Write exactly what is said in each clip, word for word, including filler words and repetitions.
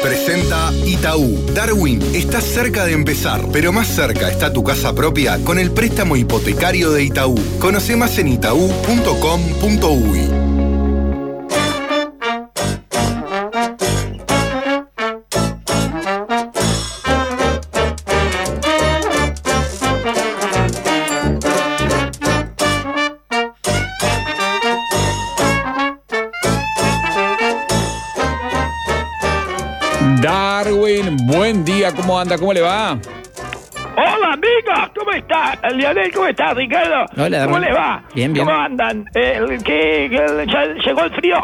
Presenta Itaú. Darwin está cerca de empezar, pero más cerca está tu casa propia con el préstamo hipotecario de Itaú. Conoce más en itaú punto com punto uy. Darwin, buen día, ¿cómo anda? ¿Cómo le va? Hola amigos, ¿cómo está? Lionel, ¿cómo está Ricardo? Hola, ¿Cómo Darwin. le va? Bien, bien. ¿Cómo andan? Eh, ¿qué, qué- ya llegó el frío?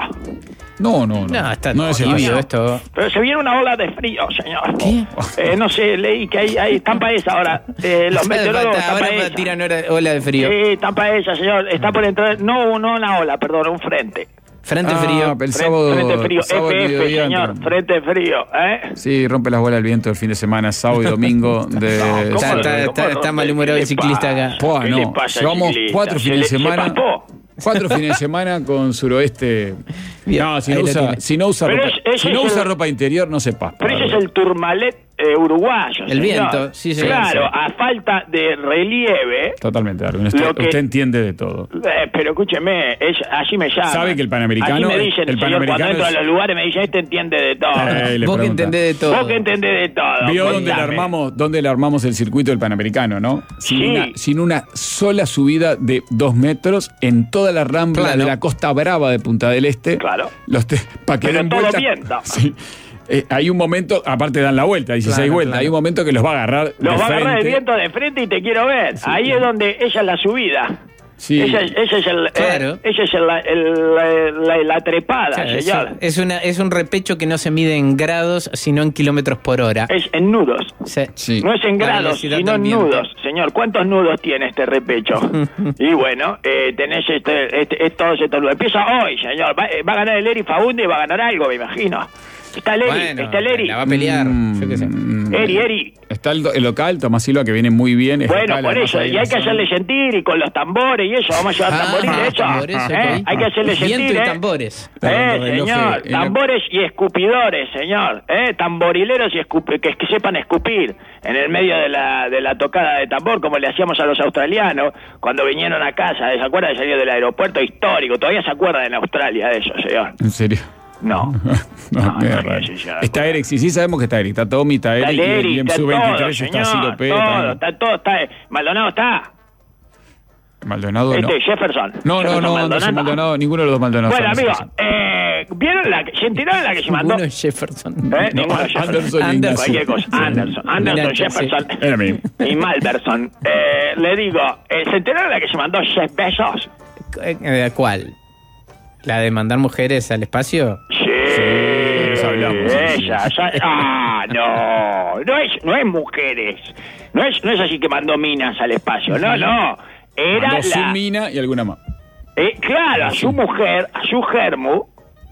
No, no, no. No, está no es el tibio caso. esto. Pero se viene una ola de frío, señor. ¿Qué? Eh, no sé, leí que hay, hay estampa esa ahora. Eh, los meteorólogos están Ahora para para esa. tirar una ola de frío. Sí, están para esa, señor. Está por entrar, no, no una ola, perdón, un frente. Frente Ah, frío. el Frente, sábado, frente frío, sábado al F F, mediodía señor. entra. Frente frío, ¿eh? Sí, rompe las bolas el viento el fin de semana, sábado y domingo de... No, ¿cómo Está- no? está- ¿Cómo está- no? está ¿Qué malhumorado le el ciclista pasa? acá. Pua, ¿Qué no. le pasa al Llevamos ciclista? cuatro ¿Se fines de le- se semana. papó? Cuatro fines de semana con suroeste. Bien, No, si ahí no lo usa, tiene. si no usa Pero ropa, es- ese si no es usa el- ropa interior, no se pasa. Pero ese es el Tourmalet eh, uruguayo. El señor. viento, sí, señor. Claro, Sí. a falta de relieve. Totalmente, Darwin. Usted, Lo que- usted entiende de todo. Eh, pero escúcheme, es, así me llaman. ¿Sabe que el Panamericano- Así me dicen, el señor, Panamericano cuando entro es- a los lugares me dicen, este entiende de todo. Eh, le Vos que pregunta. entendés de todo. Vos que entendés de todo. Vio dónde le, contame. armamos, dónde le armamos el circuito del Panamericano, ¿no? Sin, Sí. una, sin una sola subida de dos metros en toda la rambla Claro. de la Costa Brava de Punta del Este. Claro. Los te- pa' que Pero den todo vuelta. viento. Sí. Eh, hay un momento, aparte dan la vuelta, dieciséis Claro, vueltas. claro. Hay un momento que los va a agarrar. Los de va a agarrar el frente. viento de frente y te quiero ver. Ahí es donde ella es la subida. Sí. Esa, esa es el, Claro. eh, esa es el- el- la, la- la trepada, Claro, es, señor. es una, es un repecho que no se mide en grados, sino en kilómetros por hora. Es en nudos. Sí. Sí. No es en La grados, velocidad sino del en viento. nudos. Señor, ¿cuántos nudos tiene este repecho? Y bueno, eh, tenés este, este, es todos estos nudos. Empieza hoy, señor. Va, eh, va a ganar el Eri Fagundes y va a ganar algo, me imagino. Está el Eri, Bueno, está el Eri. la va a pelear. Mm, Yo qué sé. mm, Eri, Eri. Está el, do- el local, Tomás Silva, que viene muy bien. es Bueno, local, por además, eso, ahí y en hay la que zona. hacerle sentir y con los tambores y eso, vamos a llevar Ah, tamboriles, eso. tambores, ¿eh? ok. Hay que hacerle Viento sentir, y ¿eh? tambores. Eh, Los relojes, señor, en la- tambores y escupidores, señor, eh, tamborileros y escup- que, que sepan escupir en el medio de la, de la tocada de tambor, como le hacíamos a los australianos cuando vinieron a casa, ¿se acuerdan de salir del aeropuerto histórico? Todavía se acuerdan en Australia de eso, señor. ¿En serio? No. No, No, qué no, raro. sí, sí, ya, Está bueno. Eric, sí, sí sabemos que está Eric. Está Tommy, está Está Eric, el y- Eri, y en está su todo, veintitrés está señor, Ciro P. todo, también. está todo, está, Maldonado está, Maldonado no. este, Jefferson. No, no, Jefferson no, no, Maldonado. Maldonado, ninguno de los dos Maldonados. Bueno, son, amigo, sí, sí. eh, ¿vieron la que, se enteraron de la que se mandó? Ninguno es Jefferson. ¿Eh? No, Ninguno es Jefferson. Anderson y Anderson. Ignacio. Cualquier cosa. Anderson, Anderson, Nacho, Jefferson Era mío. y Malverson. Eh, le digo, eh, ¿se enteraron de la que se mandó Jeff Bezos? Eh, ¿Cuál? ¿La de mandar mujeres al espacio? Sí, eso hablamos, sí, sí. ella, ya- ah, no, no es, no es mujeres, no es, no es así que mandó minas al espacio, no, no, era Mandó su la, mina y alguna más. eh, claro, a su mujer, a su germu,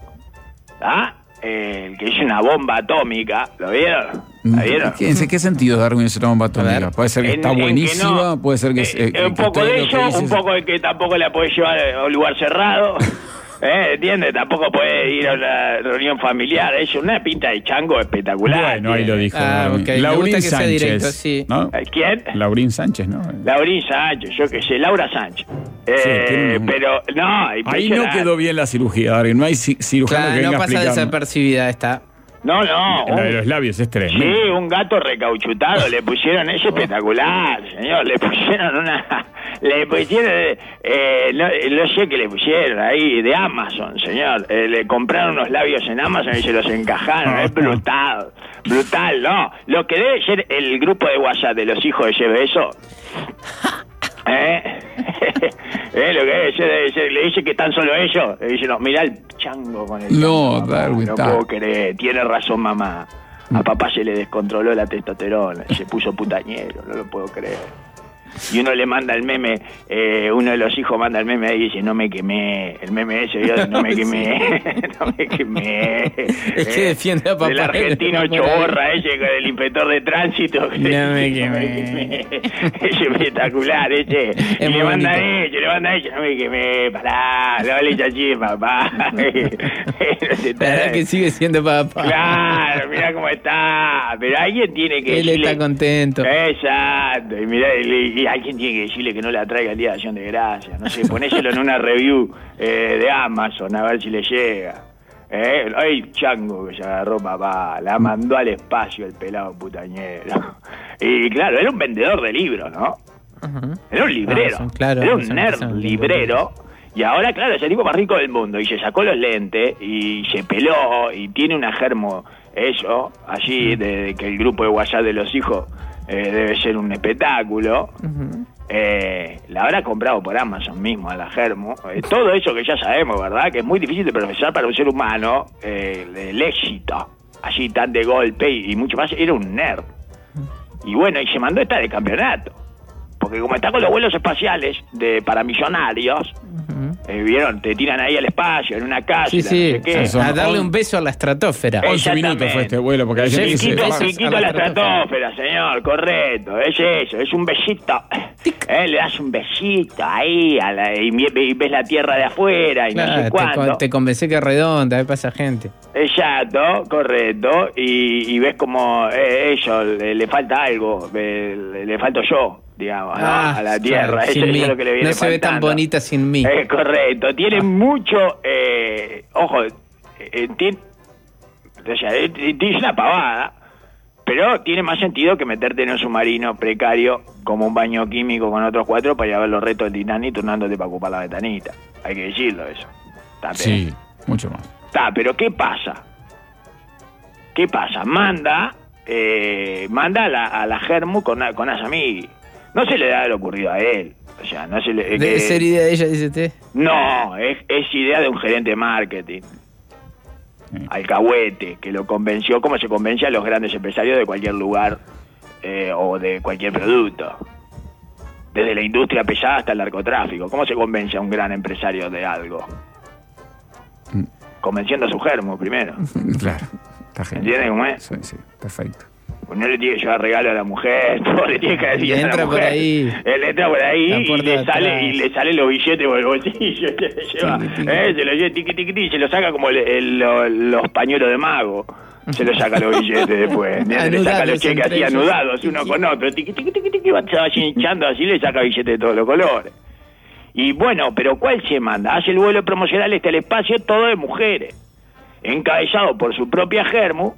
¿ah? Eh, el que hizo una bomba atómica, ¿lo vieron? ¿La vieron? ¿Qué, ¿En qué sentido Darwin es una bomba A atómica? ver. Puede ser que En- está en que buenísima, no. puede ser que... es- Eh, eh, un que poco usted de lo que eso, dice un es- poco de que tampoco la puede llevar a un lugar cerrado. ¿Eh? ¿Entiendes? Tampoco puede ir a una reunión familiar. Es una pinta de chango espectacular. Bueno, ahí lo dijo. Ah, Darwin. ok, me Laurín gusta que sea Sánchez. directo, sí. ¿no? ¿Eh? ¿Quién? Laurín Sánchez, ¿no? Laurín Sánchez, yo qué sé, Laura Sánchez. Eh, tiene un- Pero, no, Ahí no impresionante. quedó bien la cirugía, Darwin. No hay ci- cirujano Claro, que no venga a pasa explicar. desapercibida esta. No, no. La de un- los labios es tremendo. Sí, un gato recauchutado, le pusieron, es espectacular, señor, le pusieron una, le pusieron, eh, no, no sé qué le pusieron ahí, de Amazon, señor, eh, le compraron unos labios en Amazon y se los encajaron, es brutal, brutal, ¿no? Lo que debe ser el grupo de WhatsApp de los hijos de Jeff Bezos, ¿eh? ¿Eh? Lo que debe ser, debe ser, le dice que están solo ellos, le dice, no, mirá el chango con el No, chango, mamá, Darwin, no está. puedo creer, tiene razón mamá. A papá se le descontroló la testosterona, se puso putañero, no lo puedo creer. y uno le manda el meme, eh, uno de los hijos manda el meme ahí y dice, no me quemé, el meme ese, yo no me quemé, no me quemé. Es que defiende a papá. El argentino choborra ese con el inspector de tránsito. No me quemé. Es espectacular ese. Es y le manda a bonito. ella, le manda a ella, no me quemé, pará, no le echa así, papá. La verdad que sigue siendo papá. Claro, mirá cómo está. Pero alguien tiene que Él decirle... está contento. Exacto. Y mirá, y, y alguien tiene que decirle que no la traiga el día de Acción de Gracias. No sé, ponéselo en una review eh, de Amazon a ver si le llega. Eh, ay, chango que se agarró papá, la mandó al espacio el pelado putañero. Y claro, era un vendedor de libros, ¿no? Uh-huh. Era un librero, Ah, son, claro, era un son- nerd son librero. Y ahora, claro, es el tipo más rico del mundo. Y se sacó los lentes y se peló y tiene una germo, eso, allí, de, de que el grupo de WhatsApp de los hijos eh, debe ser un espectáculo. Uh-huh. Eh, la habrá comprado por Amazon mismo a la germo. Eh, todo eso que ya sabemos, ¿verdad? Que es muy difícil de procesar para un ser humano, eh, el éxito, así tan de golpe y, y mucho más. Era un nerd. Y bueno, y se mandó esta de campeonato. Porque como está con los vuelos espaciales de para millonarios, Uh-huh. eh, vieron, te tiran ahí al espacio, en una casa, Sí, no sí, sé qué. Son a darle on- un beso a la estratosfera. Eh, once minutos fue este vuelo, porque hay gente que dice... Chiquito, besos chiquito a la la estratosfera, señor, correcto, es eso, es un besito. Eh, le das un besito ahí a la, y, mi- y ves la tierra de afuera y no Claro, sé te, cuándo. con- te convencé que es redonda, ¿qué pasa, gente? Exacto, correcto, y, y ves como eh, eso, le, le falta algo, eh, le, le falto yo, digamos, ¿no? Ah, a la tierra, claro, eso, sin eso mí. es lo que le viene No se ve tan faltando. bonita sin mí. Eh, correcto, tiene mucho, eh, ojo, eh, tiene, o sea, eh, tiene una pavada, pero tiene más sentido que meterte en un submarino precario como un baño químico con otros cuatro para ir a ver los retos del Titanic turnándote para ocupar la ventanita. Hay que decirlo eso. Está Sí, bien. mucho más. Está, pero ¿qué pasa? ¿Qué pasa? Manda, eh, manda a la, a la Germu con, con Asamigui. No se le da lo ocurrido a él. O sea, no se le... eh, Debe que- ser idea de ella, dice usted. no, es, es idea de un gerente de marketing, Sí. alcahuete, que lo convenció como se convence a los grandes empresarios de cualquier lugar eh, o de cualquier producto. Desde la industria pesada hasta el narcotráfico. ¿Cómo se convence a un gran empresario de algo? Mm. Convenciendo a su germo primero. Claro, está genial. ¿Entiendes cómo es? Sí, sí, perfecto. Pues no le tiene que llevar regalo a la mujer, no le tiene que decir Y a la entra por mujer. ahí. Él entra por ahí La y puerta le de sale atrás. y le salen los billetes por el bolsillo, se le lleva, Tiqui, tiqui. eh, se lo lleva tiqui, tiqui, tiqui, y se lo saca como el- el- lo- los pañuelos de mago. Se lo saca los billetes después. ¿entiendes? Le saca Anudados los cheques entre así ellos. anudados uno Tiqui. con otro. Tiqui, tiqui, tiqui, tiqui, va, se va hinchando así, le saca billetes de todos los colores. Y bueno, pero ¿cuál se manda? Hace el vuelo promocional este al espacio todo de mujeres, encabezado por su propia germu,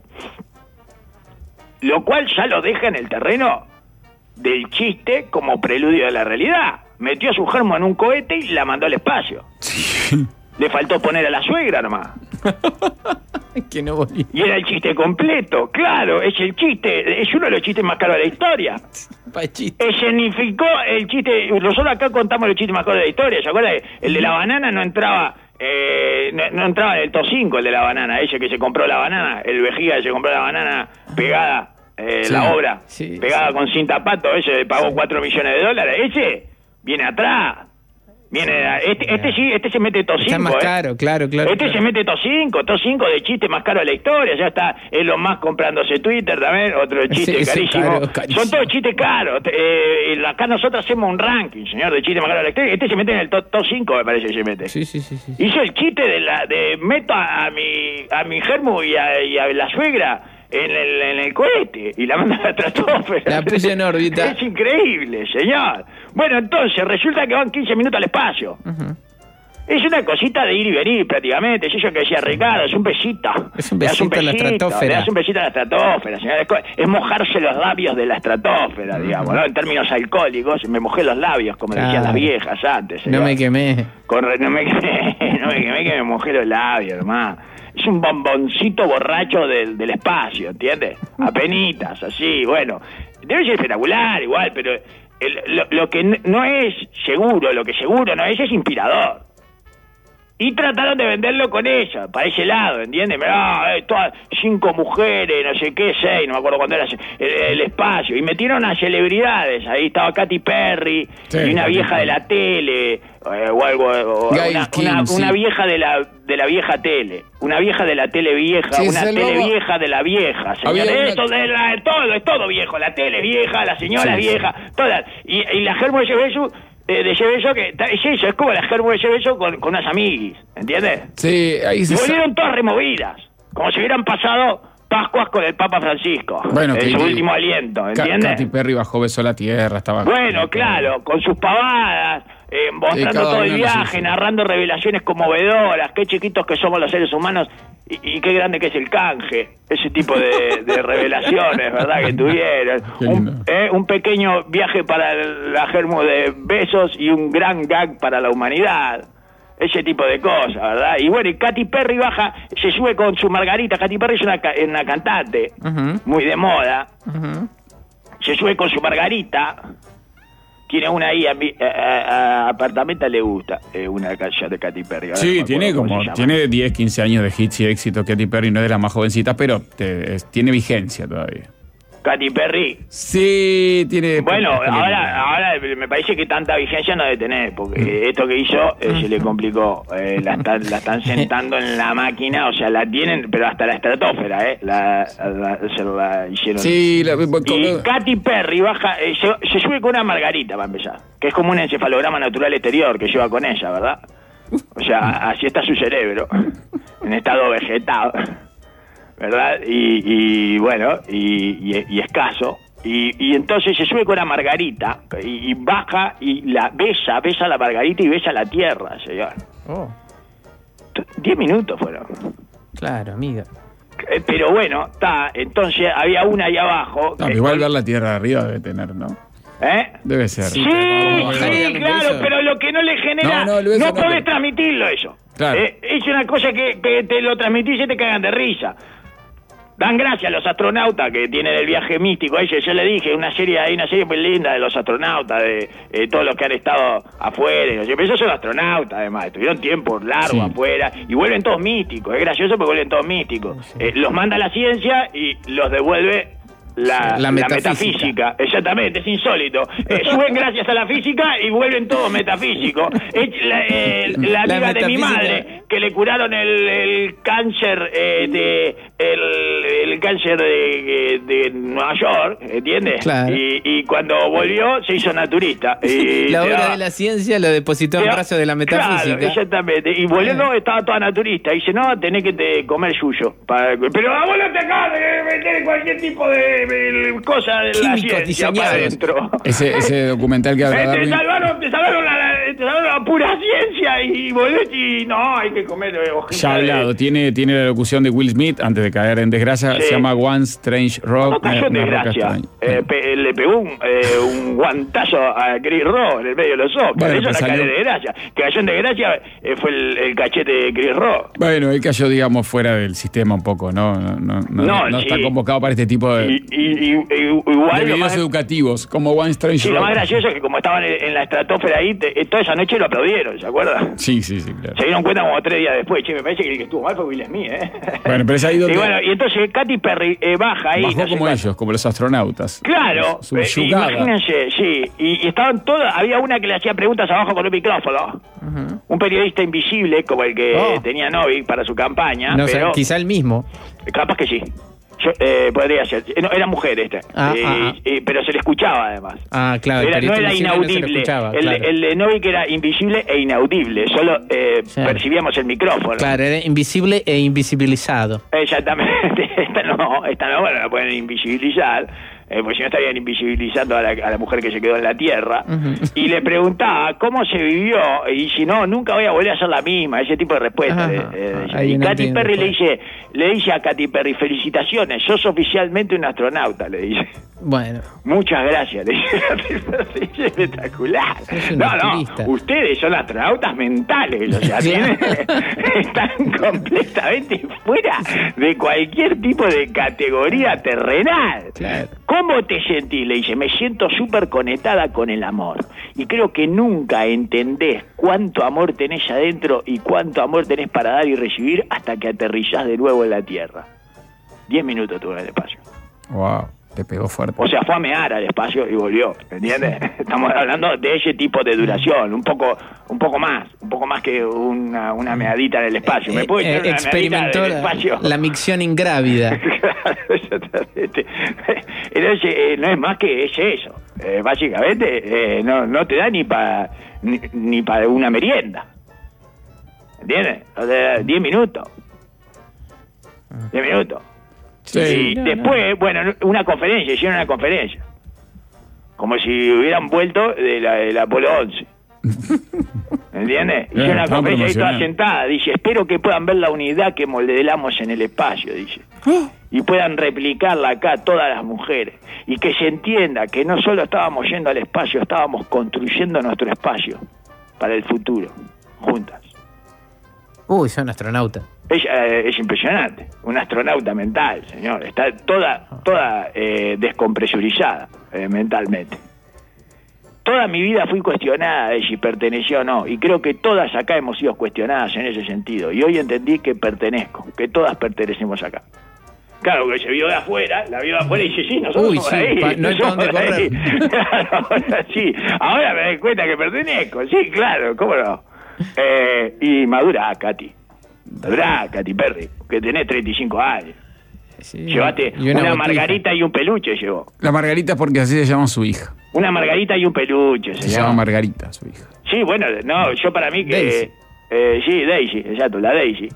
lo cual ya lo deja en el terreno del chiste como preludio de la realidad. Metió a su germo en un cohete y la mandó al espacio. Le faltó poner a la suegra nomás. Que no volví. Y era el chiste completo, claro, es el chiste, es uno de los chistes más caros de la historia. Pachito. Escenificó el chiste, nosotros acá contamos los chistes más caros de la historia, ¿se acuerdan? El de la banana no entraba, eh, no, no entraba en el top cinco, el de la banana, ese que se compró la banana, el vejiga que se compró la banana pegada, eh, Sí, la obra, sí, pegada sí. con cinta pato, ese pagó cuatro millones de dólares, ese viene atrás. Viene a- este, este sí, este se mete top cinco. Está más eh. caro, claro, claro. Este claro. se mete top cinco, top cinco de chiste más caro de la historia. Ya está Elon Musk comprándose Twitter también, otro chiste Ese- ese carísimo. caro, carísimo. Son todos chistes caros. Eh, y acá nosotros hacemos un ranking, señor, de chiste más caro de la historia. Este se mete en el top, top cinco, me parece que se mete. Sí, sí, sí, sí. Hizo el chiste de la de meto a, a mi a mi germu y a, y a la suegra en el, en el cohete y la manda a la estratosfera. La puse en órbita. Es increíble, señor. Bueno, entonces resulta que van quince minutos al espacio. Ujú. Es una cosita de ir y venir prácticamente, es eso que decía Ricardo, es un besito. Es un Le das besito a la estratosfera. Le das un besito a la estratosfera, señor. Es co- Es mojarse los labios de la estratosfera, digamos, ¿no? En términos alcohólicos, me mojé los labios, como decían Claro. las viejas antes. No señor. me quemé. Corre- no me quemé, no me quemé, que me mojé los labios, hermano. Es un bomboncito borracho del, del espacio, ¿entiendes? Apenitas, así, bueno. Debe ser espectacular igual, pero el- lo, lo que n- no es seguro, lo que seguro no es, es inspirador. Y trataron de venderlo con ella, para ese lado, ¿entiendes? Ah, eh, todas, cinco mujeres, no sé qué, seis, no me acuerdo cuándo era el, el espacio. Y metieron a celebridades, ahí estaba Katy Perry, sí, y una vieja de la tele, eh, o algo, o una, King, una, sí. una vieja de la de la vieja tele, una vieja de la tele vieja, sí, una tele lobo. vieja de la vieja, señores. Eso de la, todo, es todo viejo, la tele vieja, la señora sí, vieja, sí. todas. Y, y la Germo de Yebesu, Eh, de Yebeso, que es eso, es como la Germo de Yebeso con, con unas amiguis, ¿entiendes? Sí, ahí se... Y volvieron todas removidas, como si hubieran pasado Pascuas con el Papa Francisco, bueno, en su último aliento, ¿entiendes? Katy Perry bajó beso a la tierra, estaba... Bueno, claro, con sus pavadas, eh, mostrando todo el viaje, narrando revelaciones conmovedoras, qué chiquitos que somos los seres humanos y, y qué grande que es el canje, ese tipo de, de revelaciones, ¿verdad? Que tuvieron. Un, eh, un pequeño viaje para la Germo de besos y un gran gag para la humanidad. Ese tipo de cosas, ¿verdad? Y bueno, y Katy Perry baja, se sube con su Margarita. Katy Perry es una, una cantante uh-huh. muy de moda. Uh-huh. Se sube con su Margarita. Tiene una ahí, a mi a, a, a apartamento le gusta, eh, una canción de Katy Perry. Ahora sí, no tiene como, tiene diez, quince años de hits y éxito. Katy Perry no es de la más jovencita, pero te, es, tiene vigencia todavía. Katy Perry. Sí, tiene... Bueno, ahora ahora me parece que tanta vigencia no debe tener, porque mm. esto que hizo eh, se le complicó. Eh, la, están, la están sentando en la máquina, o sea, la tienen, pero hasta la estratosfera, ¿eh? La, la, se la hicieron. Sí, la, y Katy Perry baja, eh, se, se sube con una Margarita, para empezar, que es como un encefalograma natural exterior que lleva con ella, ¿verdad? O sea, así está su cerebro, en estado vegetado. ¿Verdad? Y, y bueno, y, y, y escaso. Y, y entonces se sube con una Margarita y, y baja y la besa, besa a la Margarita y besa la tierra, señor. Oh. Diez minutos fueron. Claro, amiga. Eh, pero bueno, está. Entonces había una ahí abajo. No, igual con... ver la tierra de arriba debe tener, ¿no? ¿Eh? Debe ser. Sí, sí, claro, pero lo que no le genera... No, no, no podés no, transmitirlo eso. Claro. Eh, es una cosa que, que te lo transmitís y te cagan de risa. Dan gracias a los astronautas que tienen el viaje místico. Ahí yo le dije, una serie, hay una serie muy linda de los astronautas, de eh, todos los que han estado afuera. Pero ellos son astronautas, además. Estuvieron tiempo largo sí. afuera y vuelven todos místicos. Es gracioso porque vuelven todos místicos. Sí. Eh, los manda la ciencia y los devuelve la, la, metafísica. la metafísica. Exactamente, es insólito. Eh, suben gracias a la física y vuelven todos metafísicos. Es la, eh, la amiga de mi madre, que le curaron el, el cáncer eh, de el, el cáncer de, de Nueva York, ¿entiendes? Claro. Y, y cuando volvió se hizo naturista. Y la obra de la ciencia lo depositó en brazos de la metafísica. Claro, exactamente. Y volviendo eh. estaba toda naturista. Y dice, no, tenés que te comer suyo. Para... Pero a vos no te acabas de meter cualquier tipo de cosa de la ciencia para adentro. Ese, ese documental que habla eh, te salvaron, te salvaron la, la, te salvaron la pura ciencia y volvés y no, hay que comer hojitas. Ya ha hablado, de... tiene, tiene la locución de Will Smith antes de caer en desgracia, sí. Se llama One Strange Rock. No cayó en desgracia, eh, pe, le pegó un, eh, un guantazo a Chris Rock en el medio de los ojos, bueno, eso no salió... cayó en desgracia. Que cayó en desgracia eh, fue el, el cachete de Chris Rock. Bueno, él cayó, digamos, fuera del sistema un poco, ¿no? No, no, no, no, no sí. está convocado para este tipo de... Y, y, y, y, igual de videos más... educativos, como One Strange Sí, Rock. Lo más gracioso es que como estaban en, en la estratosfera ahí, te, toda esa noche lo aplaudieron, ¿se acuerdan? Sí, sí, sí, claro. Se dieron cuenta como tres días después. Che, me parece que el que estuvo mal fue Will Smith, ¿eh? Bueno, pero es ahí donde... Y bueno, y entonces Katy Perry eh, baja ahí. Bajó no como ellos, cuánto. Como los astronautas. Claro. Su, su eh, imagínense, sí. Y, y estaban todas... Había una que le hacía preguntas abajo con un micrófono. Uh-huh. Un periodista invisible, como el que oh. tenía Novik para su campaña. No, pero, o sea, quizá el mismo. Capaz que sí. Yo, eh, podría ser. No, era mujer este. Ah, eh, ah, eh, pero se le escuchaba además. Ah, claro. Era, no era inaudible. No escuchaba, el, claro. el de Novik era invisible e inaudible. Solo eh, sí. percibíamos el micrófono. Claro, era invisible e invisibilizado. Exactamente. Esta no, esta no, bueno, la pueden invisibilizar. Eh, porque si no estarían invisibilizando a la, a la mujer que se quedó en la tierra. Uh-huh. Y le preguntaba cómo se vivió, y si no, nunca voy a volver a ser la misma, ese tipo de respuesta. Uh-huh. eh, eh, y no Katy Perry le dice, le dice a Katy Perry, felicitaciones, sos oficialmente un astronauta, le dice. Bueno. Muchas gracias. Es espectacular. Es no, no, turista. ustedes son astronautas mentales, o sea, tienen, están completamente fuera de cualquier tipo de categoría terrenal. Claro. ¿Cómo te sentís? Le dice, me siento súper conectada con el amor. Y creo que nunca entendés cuánto amor tenés adentro y cuánto amor tenés para dar y recibir hasta que aterrizás de nuevo en la Tierra. Diez minutos tuvo en el espacio. Wow, te pegó fuerte. O sea, fue a mear al espacio y volvió, ¿entiendes? Estamos hablando de ese tipo de duración, un poco un poco más, un poco más que una, una meadita en el espacio. ¿Me puede echar Eh, una experimentó meadita del la, espacio? la micción ingrávida. Claro, exactamente. Entonces, eh, no es más que es eso. Eh, básicamente, eh, no, no te da ni para ni, ni para una merienda. ¿Entiendes? O sea, diez minutos. Diez minutos. Sí. Y no, después, no. bueno, una conferencia, hicieron una conferencia. Como si hubieran vuelto de la, del Apolo once. ¿Entiendes? Hicieron una estaba conferencia ahí toda promocionando. sentada. Dice, espero que puedan ver la unidad que modelamos en el espacio, dice. Y puedan replicarla acá todas las mujeres. Y que se entienda que no solo estábamos yendo al espacio, estábamos construyendo nuestro espacio para el futuro, juntas. Uy, son astronautas. Ella eh, es impresionante, un astronauta mental, señor. Está toda toda eh, descompresurizada eh, mentalmente. Toda mi vida fui cuestionada de si perteneció o no, y creo que todas acá hemos sido cuestionadas en ese sentido. Y hoy entendí que pertenezco, que todas pertenecemos acá. Claro, que se vio de afuera, la vio de afuera y dice, sí, nosotros Uy, somos sí, ahí. pa- no hay pa' somos dónde ahí. correr. Claro, ahora sí, ahora me doy cuenta que pertenezco, sí, claro, cómo no. Eh, y madura, Katy. Madura, Katy Perry, que tenés treinta y cinco años. Sí. Llevaste Y una, botija. margarita y un peluche, llevó. La Margarita porque así se llama su hija. Una margarita y un peluche, Se señor. llama Margarita, su hija. Sí, bueno, no, yo para mí que... Daisy. Eh, sí, Daisy, exacto, la Daisy.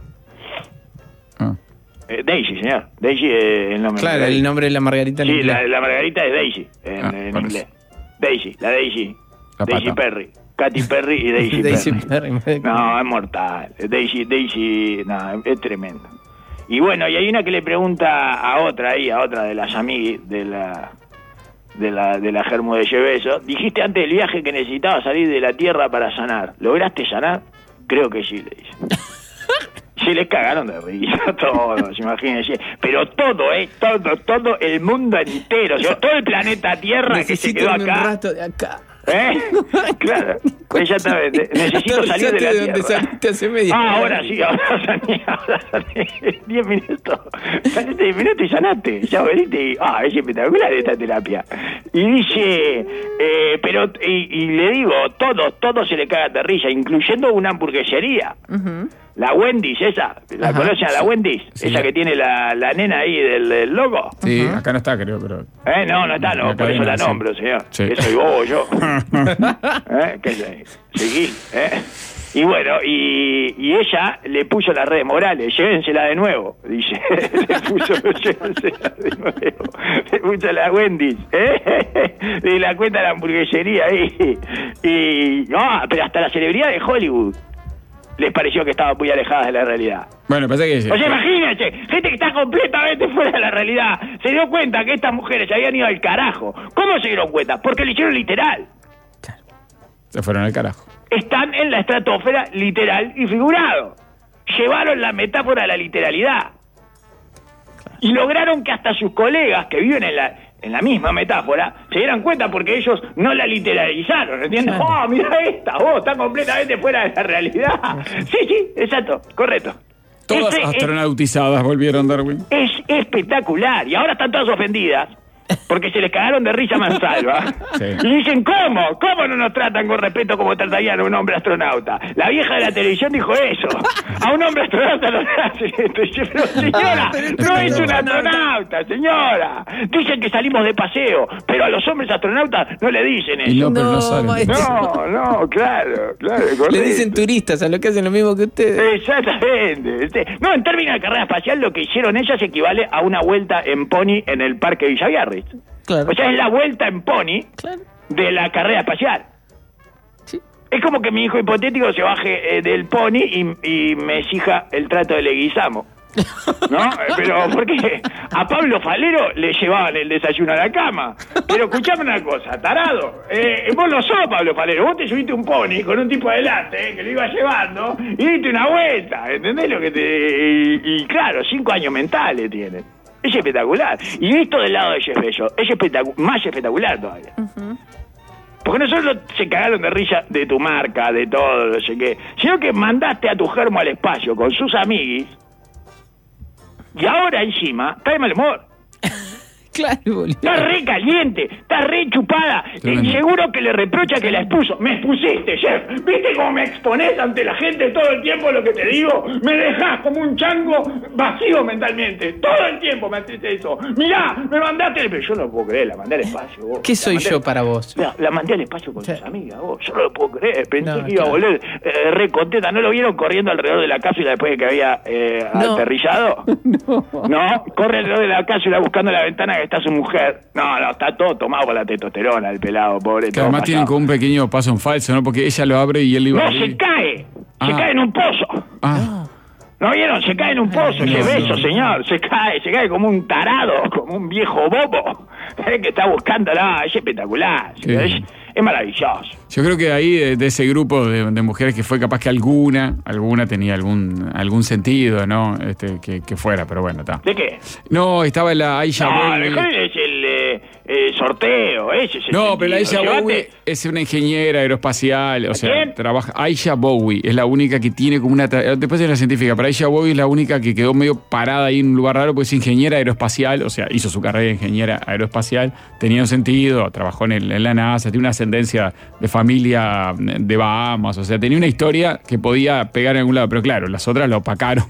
Ah. Eh, Daisy, señor. Daisy es el nombre. Claro, de el nombre de la Margarita en Sí, inglés. la, la margarita es Daisy, en, Ah, en por inglés. eso. Daisy, la Daisy. La Daisy pata. Perry. Katy Perry y Daisy, Daisy Perry. Perry. No, es mortal. Daisy, Daisy, no, es tremendo. Y bueno, y hay una que le pregunta a otra ahí, a otra de las amiguis de la de la de la Germu de Lleveso. Dijiste antes del viaje que necesitabas salir de la Tierra para sanar. ¿Lograste sanar? Creo que sí, le dice. Se les cagaron de risa todos, imagínense. Pero todo, ¿eh? Todo, todo el mundo entero. O sea, todo el planeta Tierra que se Necesito quedó irme acá. un rato de acá. ¿Eh? Claro, exactamente. Necesito salir de la de donde Tierra. saliste hace media Ah, hora. ahora sí, ahora salí, ahora salí. Diez minutos. Saliste diez minutos y sanaste. Ya veniste y... Ah, es espectacular esta terapia. Y dice... Eh, pero... Y, y le digo, todo, todo se le caga de risa, incluyendo una hamburguesería. Ujú. La Wendy's, esa. ¿La Ajá, conocen a la sí. Wendy's? Sí. Esa que tiene la, la nena ahí del, del logo. Sí, acá no está, creo, pero... Eh, no, no está, no, La por eso cadena, la sí. nombro, señor. Sí. Que soy bobo yo. ¿Eh? ¿Qué soy? Seguí, ¿eh? Y bueno, y, y ella le puso las redes morales, llévensela de nuevo, dice. Le puso, llévensela de nuevo. Le puso la Wendy's, ¿eh? Y la cuenta de la hamburguesería ahí. Y, no, pero hasta la celebridad de Hollywood les pareció que estaban muy alejadas de la realidad. Bueno, pasa que... O sea, imagínense, gente que está completamente fuera de la realidad, se dio cuenta que estas mujeres se habían ido al carajo. ¿Cómo se dieron cuenta? Porque lo hicieron literal. Se fueron al carajo. Están en la estratosfera literal y figurado. Llevaron la metáfora a la literalidad. Y lograron que hasta sus colegas que viven en la, en la misma metáfora se dieran cuenta porque ellos no la literalizaron, ¿entiendes? Claro. ¡Oh, mira esta! ¡Oh, está completamente fuera de la realidad! Sí, sí, exacto, correcto. Todas Ese es- astronautizadas volvieron, Darwin. Es espectacular. Y ahora están todas ofendidas porque se les cagaron de risa mansalva. Sí. Y dicen, ¿cómo? ¿Cómo no nos tratan con respeto como tratarían a un hombre astronauta? La vieja de la televisión dijo eso. A un hombre astronauta no le hacen esto. Y yo, pero señora, no es un astronauta, señora. Dicen que salimos de paseo, pero a los hombres astronautas no le dicen Y eso. no, pero no No, saben. maestro. No, no, claro, claro. Le correcto. dicen turistas a lo que hacen lo mismo que ustedes. Exactamente. Este, No, en términos de carrera espacial, lo que hicieron ellas equivale a una vuelta en pony en el Parque Villaviarris. Claro. O sea, es la vuelta en pony Claro. de la carrera espacial. Sí. Es como que mi hijo hipotético se baje eh, del pony y, y me exija el trato de Leguizamo. ¿No? Pero porque a Pablo Falero le llevaban el desayuno a la cama. Pero escuchame una cosa, tarado. Eh, vos no sos Pablo Falero, vos te subiste un pony con un tipo adelante eh, que lo iba llevando y diste una vuelta, ¿entendés lo que te...? Y, y claro, cinco años mentales tiene. Es espectacular. Y visto del lado de Jeff Bezos, es espectacu- más espectacular todavía. Uh-huh. Porque no solo se cagaron de risa de tu marca, de todo, no sé qué, sino que mandaste a tu germo al espacio con sus amiguis. Y ahora encima, está de mal humor. Claro, boludo. Está re caliente, está re chupada. Y seguro que le reprocha que la expuso. Me expusiste, Jeff. ¿Viste cómo me exponés ante la gente todo el tiempo lo que te digo? Me dejás como un chango vacío mentalmente. Todo el tiempo me haces eso. Mirá, me mandaste... Pero yo no lo puedo creer, la mandé al espacio, vos. ¿Qué soy mandé... yo para vos? La, la mandé al espacio con o sea, tus amigas, vos. Yo no lo puedo creer. Pensé no, que iba claro. a volver eh, re contenta. ¿No lo vieron corriendo alrededor de la cápsula después de que había eh, no. aterrillado? No. No, corre alrededor de la cápsula buscando la ventana que está su mujer. No, no, está todo tomado por la testosterona, el pelado, pobre. Que además tienen como un pequeño paso en falso, ¿no? Porque ella lo abre y él iba No, a abrir. se cae. Ah. Se cae en un pozo. Ah. ¿No vieron? Se cae en un pozo, no, ese beso, no. señor. Se cae, se cae como un tarado, como un viejo bobo. Que está buscando, no, es espectacular. Es, es maravilloso. Yo creo que ahí, de, de ese grupo de, de mujeres que fue capaz que alguna, alguna tenía algún algún sentido, ¿no? Este, que, que fuera, pero bueno, está. ¿De qué? No, estaba la Aisha No, Bowie. mejor es el eh, eh, sorteo, ese es el No, pero la Aisha sentido. Bowie Llévate. es una ingeniera aeroespacial, o sea, ¿Quién? trabaja. Aisha Bowie es la única que tiene como una. Tra- Después es la científica, pero Aisha Bowie es la única que quedó medio parada ahí en un lugar raro, porque es ingeniera aeroespacial, o sea, hizo su carrera de ingeniera aeroespacial, tenía un sentido, trabajó en, el, en la NASA, tiene una ascendencia de familia de Bahamas, o sea, tenía una historia que podía pegar en algún lado, pero claro, las otras lo opacaron.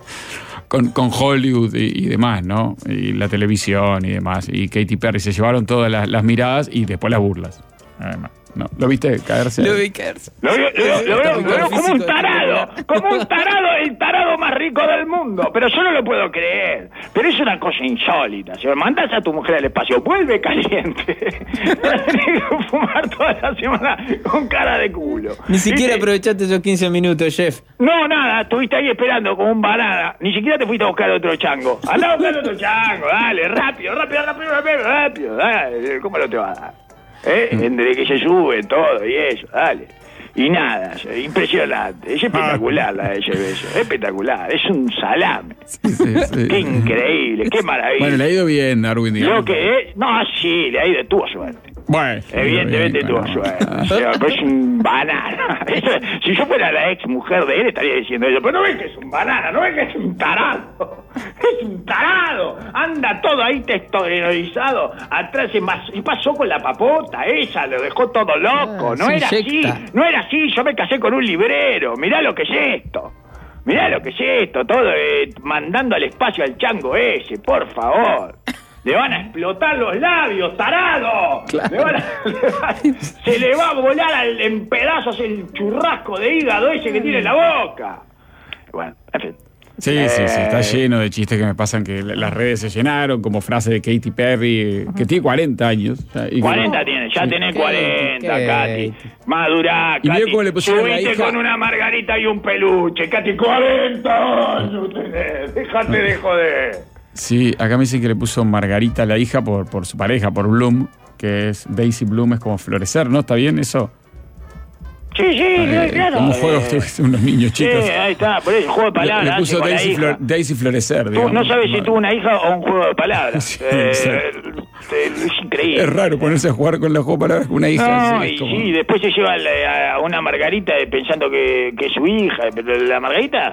Con, con Hollywood y, y demás, ¿no? Y la televisión y demás. Y Katy Perry se llevaron todas las, las miradas y después las burlas. Además, ¿no? ¿Lo viste caerse? Lo vi caerse. Lo veo, lo veo- lo veo- lo veo como un tarado, como un tarado, el tarado más rico del mundo. Pero yo no lo puedo creer. Pero es una cosa insólita. Si mandás a tu mujer al espacio, vuelve caliente. Tenés que fumar toda la semana con cara de culo. Ni siquiera ¿Viste? aprovechaste esos quince minutos, Jeff. No, nada, estuviste ahí esperando como un banana. Ni siquiera te fuiste a buscar otro chango. Andá a buscar otro chango, dale, rápido, rápido, rápido, rápido, rápido, dale. ¿Cómo no te va a dar? ¿Eh? Entre que se sube todo y eso, dale. Y nada, impresionante. Es espectacular la de ese beso. Es espectacular, es un salame. Sí, sí, sí. Qué increíble, qué maravilla. Bueno, le ha ido bien, Darwin, digamos. Lo que es, no, sí, le ha ido, tuvo suerte. Bueno, Evidentemente bien, tuvo bueno. suerte. O sea, pero es un banana. Eso, si yo fuera la ex mujer de él, estaría diciendo eso. Pero no ves que es un banana, no ves que es un tarado. Es un tarado. Anda todo ahí testosteronizado. Atrás se mas- y pasó con la papota esa, lo dejó todo loco. Ah, No se era inyecta. así, no era así. Yo me casé con un librero. Mirá lo que es esto. Mirá lo que es esto. Todo eh, mandando al espacio al chango ese, por favor. Le van a explotar los labios, tarado. Claro. Le van a- le va- se le va a volar al- en pedazos el churrasco de hígado ese que tiene en la boca. Bueno, en fin. Sí, sí, sí, está Eh, lleno de chistes que me pasan que la- las redes se llenaron, como frase de Katy Perry, eh, que tiene cuarenta años. ya, y que- cuarenta tiene, ya Sí. tenés Katy, cuarenta, Katy. Katy. Madurá, Y Katy. mirá cómo le pusieron la Subiste hija. con una margarita y un peluche, Katy, cuarenta años tenés. Déjate de joder. Sí, acá me dicen que le puso Margarita a la hija por, por su pareja, por Bloom, que es Daisy Bloom, es como florecer, ¿no? ¿Está bien eso? Sí, sí, Eh, claro. como un juego, eh, unos niños Sí, chicos. ahí está, por eso, juego de Le, palabras. le hace puso con la Daisy, hija. Flor- Daisy Florecer, Tú digamos. no sabes si tuvo una hija o un juego de palabras. Sí, Eh, sí. eh, es increíble. Es raro ponerse a jugar con los juegos de palabras con una hija. No, sí, es y como- sí, después se lleva a, a una margarita pensando que, que es su hija, pero la margarita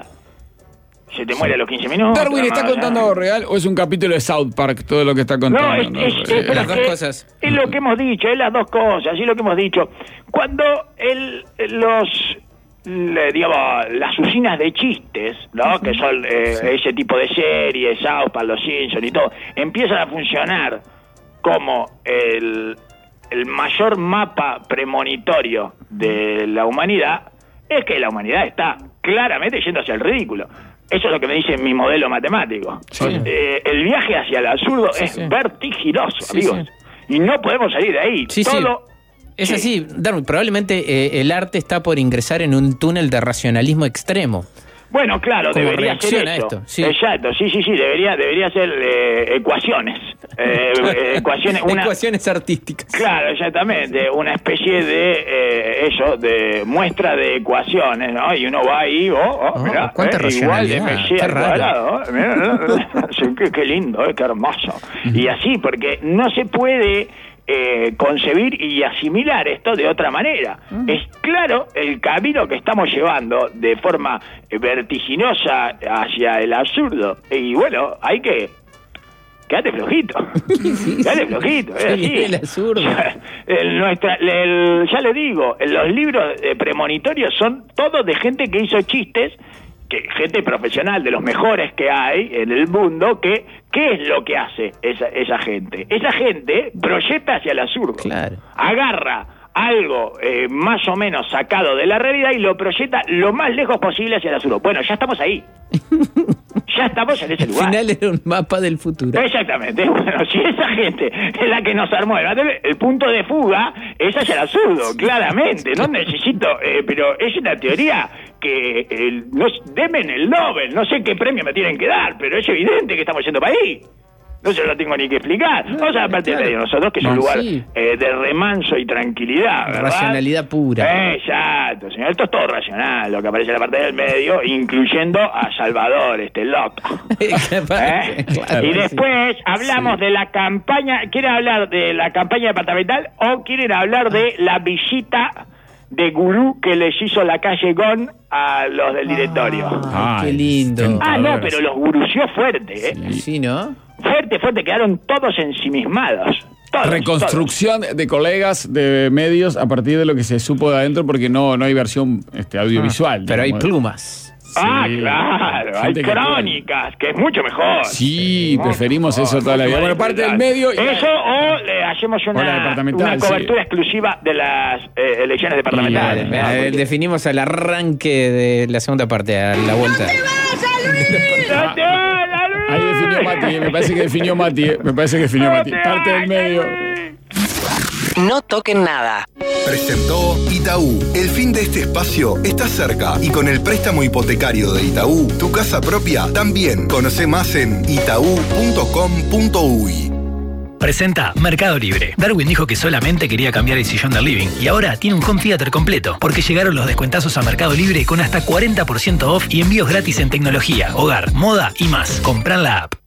se te muere a los quince minutos. ¿Darwin está no, contando no. algo real o es un capítulo de South Park todo lo que está contando? No, es, No, es- eh, es- pero las es dos que cosas. es lo que hemos dicho, es las dos cosas, es lo que hemos dicho. Cuando el, los, le- digamos, las usinas de chistes, ¿no? Que son eh, ese tipo de series, South Park, Los Simpsons y todo, empiezan a funcionar como el, el mayor mapa premonitorio de la humanidad, es que la humanidad está claramente yendo hacia el ridículo. Eso es lo que me dice mi modelo matemático. Sí. Eh, el viaje hacia el absurdo Sí, es sí. vertiginoso, Sí, amigos. Y no podemos salir de ahí. Sí, sí. Todo... Es Sí. así, Darwin, probablemente eh, el arte está por ingresar en un túnel de racionalismo extremo. Bueno, claro, ¿Cómo debería ser reacciona esto. esto? Sí. Exacto, sí, sí, sí, debería, debería ser eh, ecuaciones. Eh, eh, ecuaciones, una, Ecuaciones artísticas. Claro, exactamente, una especie de eh, eso, de muestra de ecuaciones, ¿no? Y uno va ahí, oh, oh, Oh, mirá, cuánta eh, igual de racionalidad, M qué al raro. cuadrado, eh, mirá, mirá, sí, qué, qué lindo, eh, qué hermoso. Y así, porque no se puede eh, concebir y asimilar esto de otra manera. Uh-huh. Es claro el camino que estamos llevando de forma vertiginosa hacia el absurdo. Y bueno, hay que... Quédate flojito. Quédate flojito. Es así. El absurdo. El, nuestra, el, ya le digo, los libros eh, premonitorios son todos de gente que hizo chistes, que gente profesional, de los mejores que hay en el mundo, que ¿qué es lo que hace esa, esa gente? Esa gente proyecta hacia el absurdo. Claro. Agarra algo eh, más o menos sacado de la realidad y lo proyecta lo más lejos posible hacia el absurdo. Bueno, ya estamos ahí. Ya estamos en ese lugar. Al final era un mapa del futuro. Exactamente. Bueno, si esa gente es la que nos armó el, el punto de fuga, es hacia el absurdo, claramente. No necesito, eh, pero es una teoría que eh, no, denme el Nobel, no sé qué premio me tienen que dar, pero es evidente que estamos yendo para ahí. No se lo tengo ni que explicar. No, Vamos a la parte claro. de nosotros, que es un lugar sí. eh, de remanso y tranquilidad, ¿verdad? Racionalidad pura. Exacto, señor. Esto es todo racional, lo que aparece en la parte del medio, incluyendo a Salvador, este loco. ¿Eh? Claro, y después sí. hablamos sí. de la campaña. ¿Quieren hablar de la campaña departamental o quieren hablar de la visita de gurú que les hizo la calle Gon a los del directorio? Ah, qué lindo. Ah, no, pero los gurució fuerte, ¿eh? Sí, sí, ¿no? Fuerte, fuerte, quedaron todos ensimismados. Todos, Reconstrucción todos. de colegas de medios a partir de lo que se supo de adentro, porque no, no hay versión este, audiovisual. Ah, pero digamos. hay plumas. Sí. Ah, claro, hay crónicas, que es mucho mejor. Sí, preferimos mejor, eso toda la vida. Bueno, parte del medio... Y eso o le hacemos una, una cobertura sí. exclusiva de las eh, elecciones departamentales. Y, ah, definimos al arranque de la segunda parte, a la vuelta. ¡No te vas, Luis! Ahí definió Mati, me parece que definió Mati, me parece que definió Mati. Parte del medio. No toquen nada. Presentó Itaú. El fin de este espacio está cerca y con el préstamo hipotecario de Itaú, tu casa propia también. Conoce más en itaú punto com punto uy. Presenta Mercado Libre. Darwin dijo que solamente quería cambiar el sillón del living y ahora tiene un home theater completo porque llegaron los descuentazos a Mercado Libre con hasta cuarenta por ciento off y envíos gratis en tecnología, hogar, moda y más. Compran la app.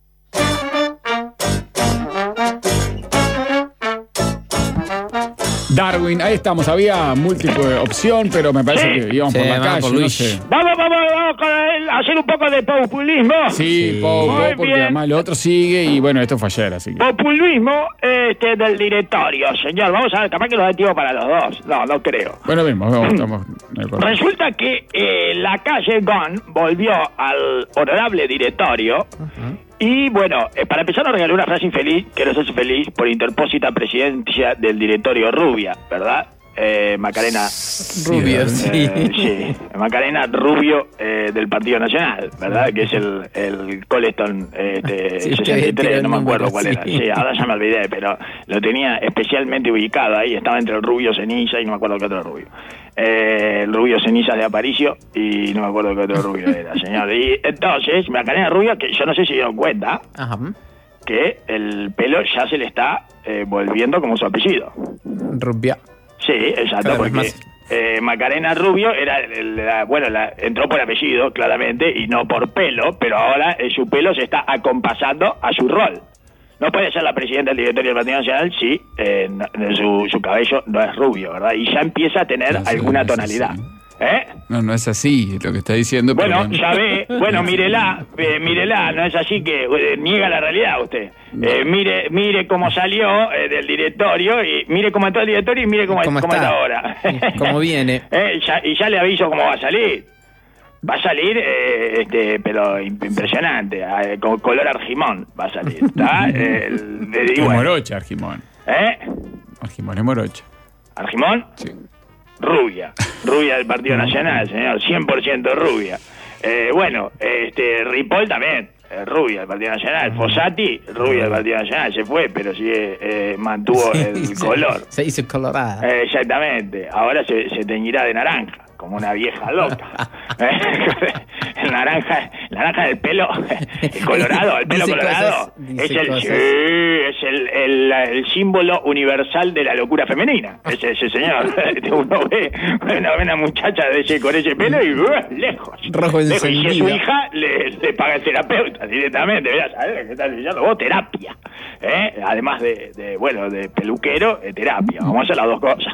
Darwin, ahí estamos. Había múltiple opción, pero me parece sí. que íbamos sí, por la calle. Por no sé. Vamos, vamos, vamos a hacer un poco de populismo. Sí, sí. Poco, porque bien. Además lo otro sigue y bueno, esto fue ayer, así que... Populismo este, del directorio, señor. Vamos a ver, capaz que lo activo para los dos. No, no creo. Bueno, vemos, vemos. Estamos, no Resulta que eh, la calle Gon volvió al honorable directorio. Uh-huh. Y bueno, eh, para empezar nos regaló una frase infeliz, que nos hace feliz por interpósita presidencia del directorio Rubia, ¿verdad? Eh, Macarena Rubio, eh, sí. sí. Macarena Rubio eh, del Partido Nacional, ¿verdad? Que es el, el Coleston este, sí, sesenta y tres, no me acuerdo cuál sí. era. Sí, ahora ya me olvidé, pero lo tenía especialmente ubicado ahí, estaba entre el Rubio Ceniza y no me acuerdo qué otro Rubio. Eh, el Rubio Ceniza de Aparicio y no me acuerdo qué otro Rubio era, señor. Y entonces, Macarena Rubio, que yo no sé si dieron cuenta, Ajá. que el pelo ya se le está eh, volviendo como su apellido. Rubia. Sí, exacto, Cada porque eh, Macarena Rubio era, la, bueno, la, entró por apellido, claramente, y no por pelo, pero ahora eh, su pelo se está acompasando a su rol. No puede ser la presidenta del directorio del Partido Nacional si eh, no, su, su cabello no es rubio, ¿verdad? Y ya empieza a tener no, alguna no tonalidad. ¿Eh? No, no es así lo que está diciendo. Bueno, pero... ya ve, bueno, mírela, eh, mírela, no es así que eh, niega la realidad usted. No. Eh, mire mire cómo salió eh, del directorio, y mire cómo entró el directorio y mire cómo, ¿Cómo, cómo está ahora. Cómo viene. eh, ya, y ya le aviso cómo va a salir. Va a salir, eh, este, pero impresionante, eh, con color argimón va a salir. ¿Está? Eh, le digo, es morocha, Argimón. ¿Eh? Argimón es morocha. ¿Argimón? Sí. Rubia, rubia del Partido Nacional, señor, cien por ciento rubia. Eh, bueno, este Ripoll también, eh, rubia del Partido Nacional. Fossati, rubia del Partido Nacional, se fue, pero sí eh, mantuvo sí, el se, color. Se hizo colorada. Eh, exactamente, ahora se, se teñirá de naranja, como una vieja loca. naranja, naranja del pelo, el colorado, el pelo Dice colorado, cosas, es el, cosas. sí, es el, el, el símbolo universal de la locura femenina. Es ese señor. Uno ve, uno ve una muchacha de ese, con ese pelo y uh, lejos. Rojo lejos. Y si es su encendido. hija, le, le paga el terapeuta directamente. Mirá, ¿sabes qué estás diciendo? Vos, terapia. ¿Eh? Además de, de, bueno, de peluquero, eh, terapia. Vamos a hacer las dos cosas.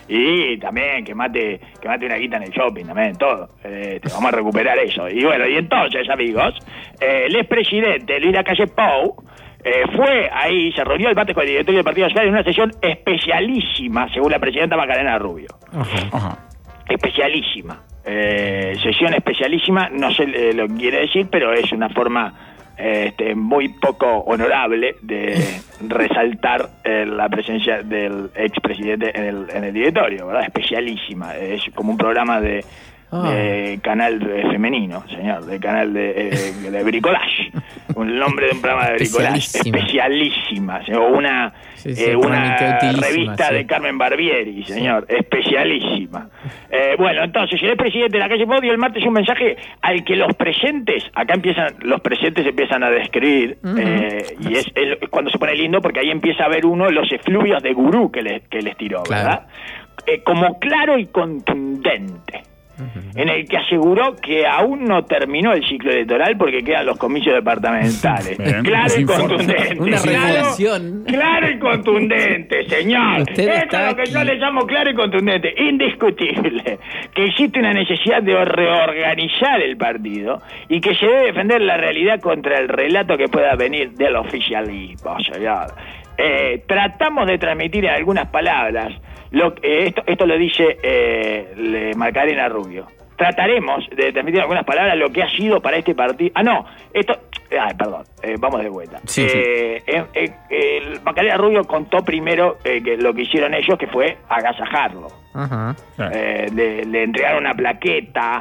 Y también que mate, que mate una guita en el shopping, también, todo. Eh, te vamos a recuperar eso. Y bueno, y entonces, amigos, eh, el expresidente Luis Lacalle Pou eh, fue ahí, se reunió el martes con el directorio del Partido Nacional en una sesión especialísima, según la presidenta Macarena Rubio. Ajá. Ajá. Especialísima. Eh, sesión especialísima, no sé eh, lo que quiere decir, pero es una forma eh, este, muy poco honorable de resaltar eh, la presencia del expresidente en el, en el directorio, ¿verdad? Especialísima. Es como un programa de, Ah. de canal de femenino, señor, de canal de, eh, de bricolage. Un nombre de un programa de bricolage. Especialísima. Especialísima. señor. O una, Sí, sí, eh, una utilísima, revista sí. de Carmen Barbieri, señor. Especialísima. Eh, bueno, entonces, el presidente de la calle Pou dio el martes un mensaje al que los presentes, acá empiezan, los presentes empiezan a describir, Uh-huh. eh, y es, es cuando se pone lindo, porque ahí empieza a ver uno los efluvios de gurú que les, que les tiró, Claro. ¿verdad? Eh, como claro y contundente. Uh-huh. En el que aseguró que aún no terminó el ciclo electoral porque quedan los comicios departamentales. Bien, Claro es y informe. contundente. Una claro, revelación. claro y contundente, señor. Usted Esto está es lo que aquí. yo le llamo claro y contundente, indiscutible. Que existe una necesidad de reorganizar el partido y que se debe defender la realidad contra el relato que pueda venir del oficialismo, señor. Eh, tratamos de transmitir en algunas palabras lo, eh, esto, esto lo dice eh, le- Macarena Rubio. Trataremos de transmitir en algunas palabras lo que ha sido para este partido. Ah, no, esto. Ay, perdón, eh, vamos de vuelta. Sí, sí. Eh, eh, eh, el Macarena Rubio contó primero eh, que lo que hicieron ellos, que fue agasajarlo. Ajá. Claro. Eh, le, le entregaron una plaqueta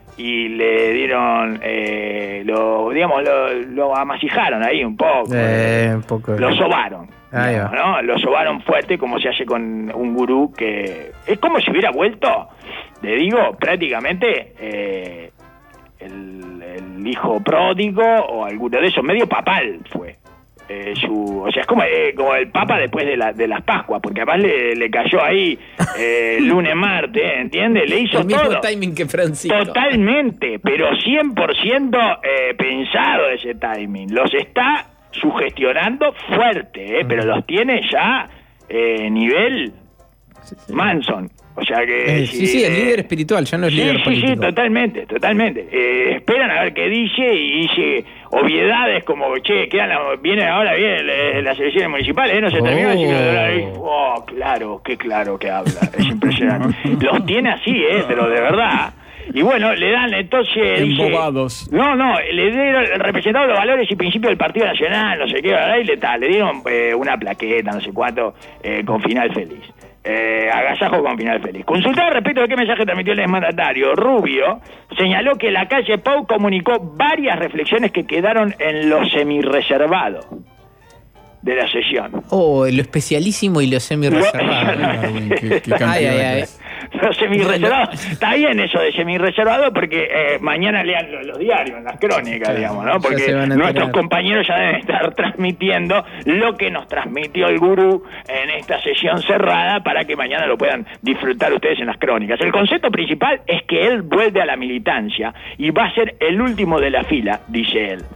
y le dieron, eh, lo, digamos, lo, lo amasijaron ahí un poco. Eh, un poco. Lo sobaron. Ahí digamos, va. ¿no? Lo sobaron fuerte, como se hace con un gurú que es como si hubiera vuelto, le digo, prácticamente eh, el, el hijo pródigo o alguno de esos, medio papal fue. Eh, su, o sea, es como, eh, como el Papa después de, la, de las Pascuas, porque además le, le cayó ahí eh, lunes, martes, ¿entiendes? Le hizo El mismo todo. timing que Francisco. Totalmente, pero cien por ciento eh, pensado ese timing. Los está sugestionando fuerte, eh, pero los tiene ya eh, nivel Manson. O sea que... Eh, sí, sí, el líder espiritual, ya no es Sí, líder sí, político. sí, totalmente, totalmente. Eh, esperan a ver qué dice y dice obviedades como, che, quedan la- vienen ahora bien eh, las elecciones municipales, ¿eh? No se terminó el ciclo electoral. Y, oh, claro, qué claro que habla, es impresionante. Los tiene así, ¿eh? Pero de verdad. Y bueno, le dan entonces... dice- Embobados. no, no, le dieron representado los valores y principios del Partido Nacional, no sé qué, ¿verdad? Y le, tal, le dieron eh, una plaqueta, no sé cuánto, eh, con final feliz. Eh, agasajo con final feliz. Consultado respecto de qué mensaje transmitió el exmandatario, Rubio señaló que la calle Pou comunicó varias reflexiones que quedaron en lo semirreservado de la sesión. Oh, lo especialísimo y lo semi-reservado. Lo- Darwin, qué- qué Ay, cantidad ay, de ay. cosas. Lo semirreservado. Está bien eso de semirreservado porque eh, mañana lean los, los diarios, las crónicas, Claro, digamos, ¿no? ya Porque se van a nuestros enterar. compañeros ya deben estar transmitiendo lo que nos transmitió el gurú en esta sesión cerrada para que mañana lo puedan disfrutar ustedes en las crónicas. El concepto principal es que él vuelve a la militancia y va a ser el último de la fila, dice él.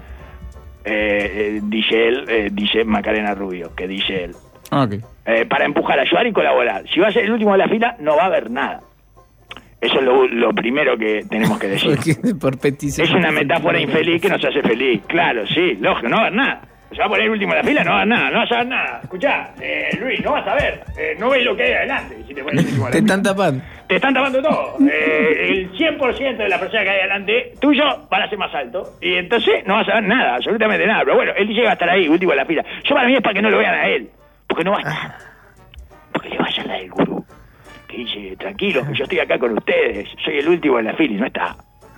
Eh, eh, dice él, eh, dice Macarena Rubio, que dice él. Ah, ok. Eh, para empujar, ayudar y colaborar. Si va a ser el último de la fila, no va a haber nada. Eso es lo, lo primero que tenemos que decir. Porque por petición. Es una metáfora infeliz que nos hace feliz. Claro, sí, lógico, no va a haber nada. Se va a poner el último de la fila, no va a haber nada, no vas a ver nada. Escuchá, eh, Luis, no vas a ver, eh, no ves lo que hay adelante si te pones el último de la Te fila. están tapando. Te están tapando todo. Eh, el cien por ciento de las personas que hay adelante tuyo van a ser más altos. Y entonces no vas a ver nada, absolutamente nada. Pero bueno, él dice que va a estar ahí, último de la fila. Yo para mí es para que no lo vean a él. Porque no va a estar. Porque le vaya la del gurú. Que dice, tranquilo, que yo estoy acá con ustedes. Soy el último de la fila y no está.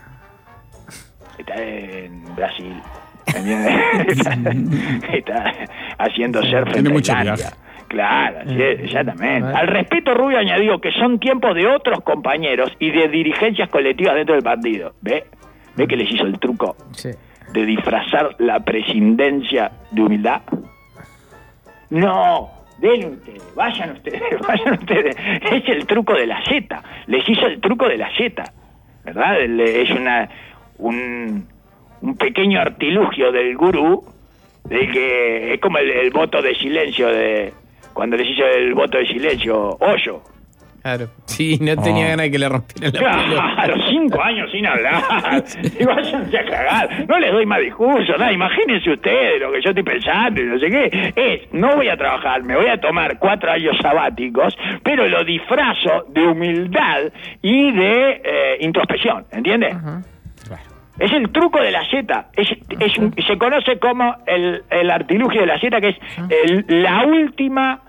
Está en Brasil. ¿Entiendes? está, está haciendo surf en Tiene mucho Tailandia. viaje. Claro, sí, exactamente. Vale. Al respecto, Rubio añadió que son tiempos de otros compañeros y de dirigencias colectivas dentro del partido. ¿Ve? ¿Ve que les hizo el truco Sí. de disfrazar la prescindencia de humildad? No, denle ustedes, vayan ustedes, vayan ustedes. Es el truco de la Z, les hizo el truco de la Z, ¿verdad? Es una un, un pequeño artilugio del gurú, de que es como el, el voto de silencio de cuando les hizo el voto de silencio Hoyo. Claro. Sí, no tenía Oh. ganas de que le rompieran la pelota. Claro, cinco años sin hablar. Y váyanse a cagar. No les doy más discurso, nada. Imagínense ustedes lo que yo estoy pensando y no sé qué. Es, no voy a trabajar, me voy a tomar cuatro años sabáticos, pero lo disfrazo de humildad y de eh, introspección, ¿entiendes? Es el truco de la Z. Es, es un- se conoce como el, el artilugio de la Z, que es el- la última...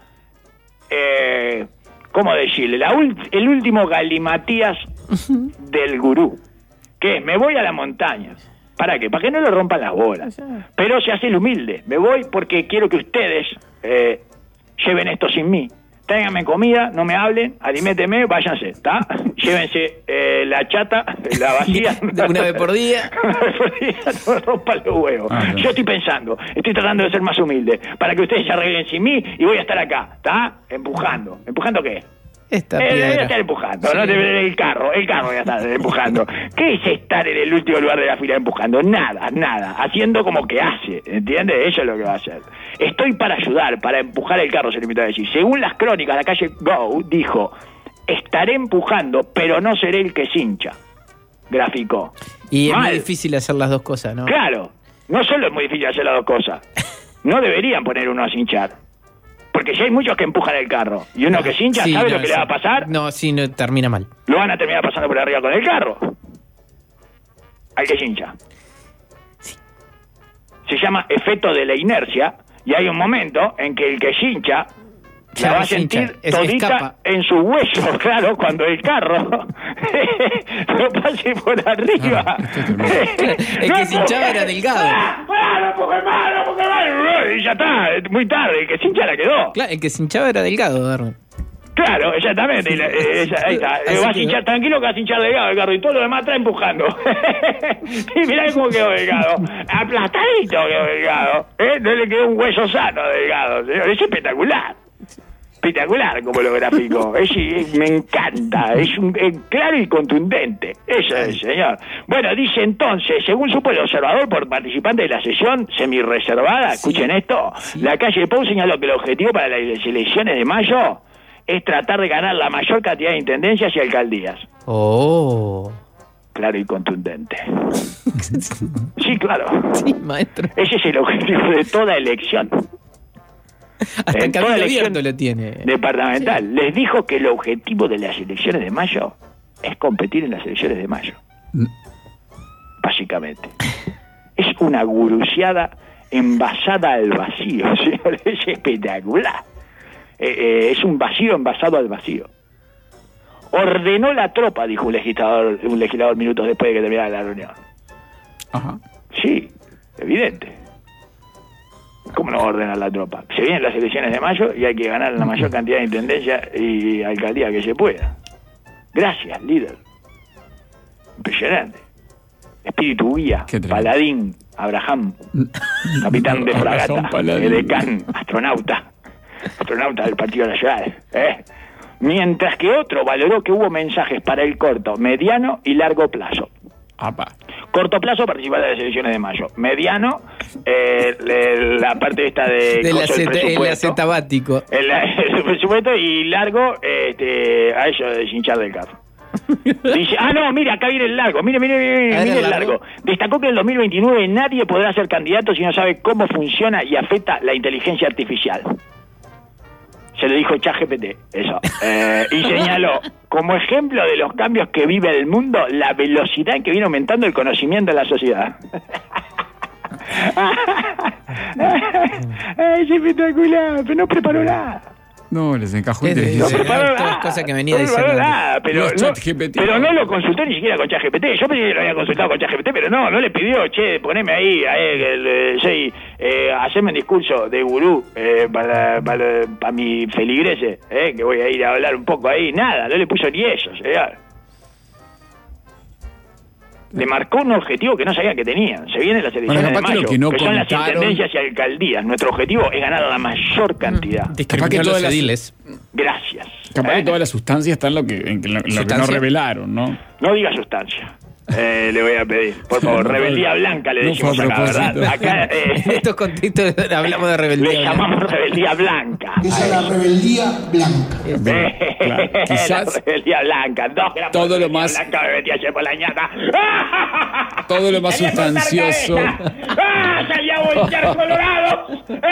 Eh, ¿Cómo decirle? La ult- el último galimatías del gurú. ¿Qué? Me voy a la montaña. ¿Para qué? Para que no le rompan las bolas. Pero se hace el humilde. Me voy porque quiero que ustedes eh, lleven esto sin mí. Tráiganme comida, no me hablen, aliméntenme, váyanse, ¿está? Llévense eh, la chata, la vacía. De una vez por día. Una vez por día, no me rompan los huevos. Ah, claro. Yo estoy pensando, estoy tratando de ser más humilde, para que ustedes se arreglen sin mí y voy a estar acá, ¿está? Empujando. ¿Empujando qué? Esta Eh, voy a piedra. estar empujando, no te el carro, el carro voy a estar empujando. ¿Qué es estar en el último lugar de la fila empujando? Nada, nada, haciendo como que hace, ¿entiendes? Eso es lo que va a hacer. Estoy para ayudar, para empujar el carro, se le invitó a decir. Según las crónicas, la calle Go dijo, estaré empujando, pero no seré el que cincha. Graficó. Y es Mal. muy difícil hacer las dos cosas, ¿no? Claro, no solo es muy difícil hacer las dos cosas, no deberían poner uno a cinchar. Porque ya hay muchos que empujan el carro. Y uno que cincha, Sí, ¿sabe no, lo que le sí. va a pasar? No, sí, no, termina mal. Lo van a terminar pasando por arriba con el carro. Al que cincha. Se llama efecto de la inercia. Y hay un momento en que el que cincha la Claro, va a sentir cincha. Es- todita escapa. en su hueso, claro, cuando el carro lo pase por arriba. Ah, esto es tremendo. El No que cinchaba empujes. era delgado. ¡Ah! ¡Ah, no empujes más, no empujes más! Y ya está, es muy tarde, el que cincha la quedó. Claro, el que cinchaba era delgado, Darwin. Claro, exactamente. y la- eh, esa- ahí está. Eh, Así va a quedó. hinchar tranquilo que va a hinchar delgado el carro y todo lo demás está empujando. Y mirá cómo quedó delgado. Aplastadito quedó delgado. ¿Eh? No le quedó un hueso sano delgado, señor. Es espectacular. Espectacular como lo gráfico. Es, es- me encanta. Es, un, es claro y contundente. Eso es, señor. Bueno, dice entonces, según supo el observador por participante de la sesión semi-reservada, escuchen esto, la calle Pou señaló que el objetivo para las elecciones de mayo es tratar de ganar la mayor cantidad de intendencias y alcaldías. Oh. Claro y contundente. Sí, claro. Sí, maestro. Ese es el objetivo de toda elección. Hasta En el toda camino elección abierto lo tiene. departamental. Les dijo que el objetivo de las elecciones de mayo es competir en las elecciones de mayo. Básicamente. Es una guruciada envasada al vacío, señor. Es espectacular. Eh, eh, es un vacío envasado al vacío. Ordenó la tropa, dijo un legislador, un legislador minutos después de que terminara la reunión. Ajá. Sí, evidente. ¿Cómo no va a ordenar la tropa? Se vienen las elecciones de mayo y hay que ganar la mayor cantidad de intendencia y alcaldía que se pueda. Gracias, líder. Impresionante. Espíritu guía, Qué tremendo. paladín, Abraham, capitán de fragata, Abraham Paladín. edecán, astronauta, astronauta del Partido Nacional. ¿eh? Mientras que otro valoró que hubo mensajes para el corto, mediano y largo plazo. Apa. Corto plazo, participar de las elecciones de mayo. Mediano, eh, le- la parte esta de, Del coso del aceta- el presupuesto. acetabático. El, el presupuesto y largo, este, a ellos de hinchar del carro. Dice, ah, no, mira, acá viene el largo. Mire, mire, mire, A ver, mire el el largo. largo. Destacó que en el dos mil veintinueve nadie podrá ser candidato si no sabe cómo funciona y afecta la inteligencia artificial. Se lo dijo ChatGPT, eso. Eh, y señaló, como ejemplo de los cambios que vive el mundo, la velocidad en que viene aumentando el conocimiento de la sociedad. Es espectacular, pero no preparó nada. No, les encajó Es de- y No Sí, preparó todas nada. cosas que venía no preparó diciendo nada, pero, Los no, ChatGPT. pero no lo consultó ni siquiera con ChatGPT. Yo pensé que lo había consultado con ChatGPT, pero no, no le pidió, che, poneme ahí, a él, el, eh, soy, eh, haceme un discurso de gurú eh, para, para, para mi feligrese, eh, que voy a ir a hablar un poco ahí. Nada, no le puso ni eso, señor. le marcó un objetivo que no sabían que tenían. Se vienen las elecciones bueno, de mayo, que, que, no que son las contaron... intendencias y alcaldías. Nuestro objetivo es ganar la mayor cantidad. Mm, discriminar los ediles. Gracias. Capaz ¿Eh? que toda la sustancia está en lo que, en lo, en lo que no revelaron, ¿no? No diga sustancia. Eh, le voy a pedir, por favor, rebeldía blanca le decimos no acá, ¿verdad? Acá, eh, En estos contextos hablamos de rebeldía le blanca. llamamos rebeldía blanca. Esa es la rebeldía blanca. Eh, claro, quizás la rebeldía blanca, dos gramos todo de lo rebeldía más blanca me metí ayer por la ñata. todo lo más Quería cortar sustancioso. cabeza. ¡Ah! ¡Salía a voltear colorado!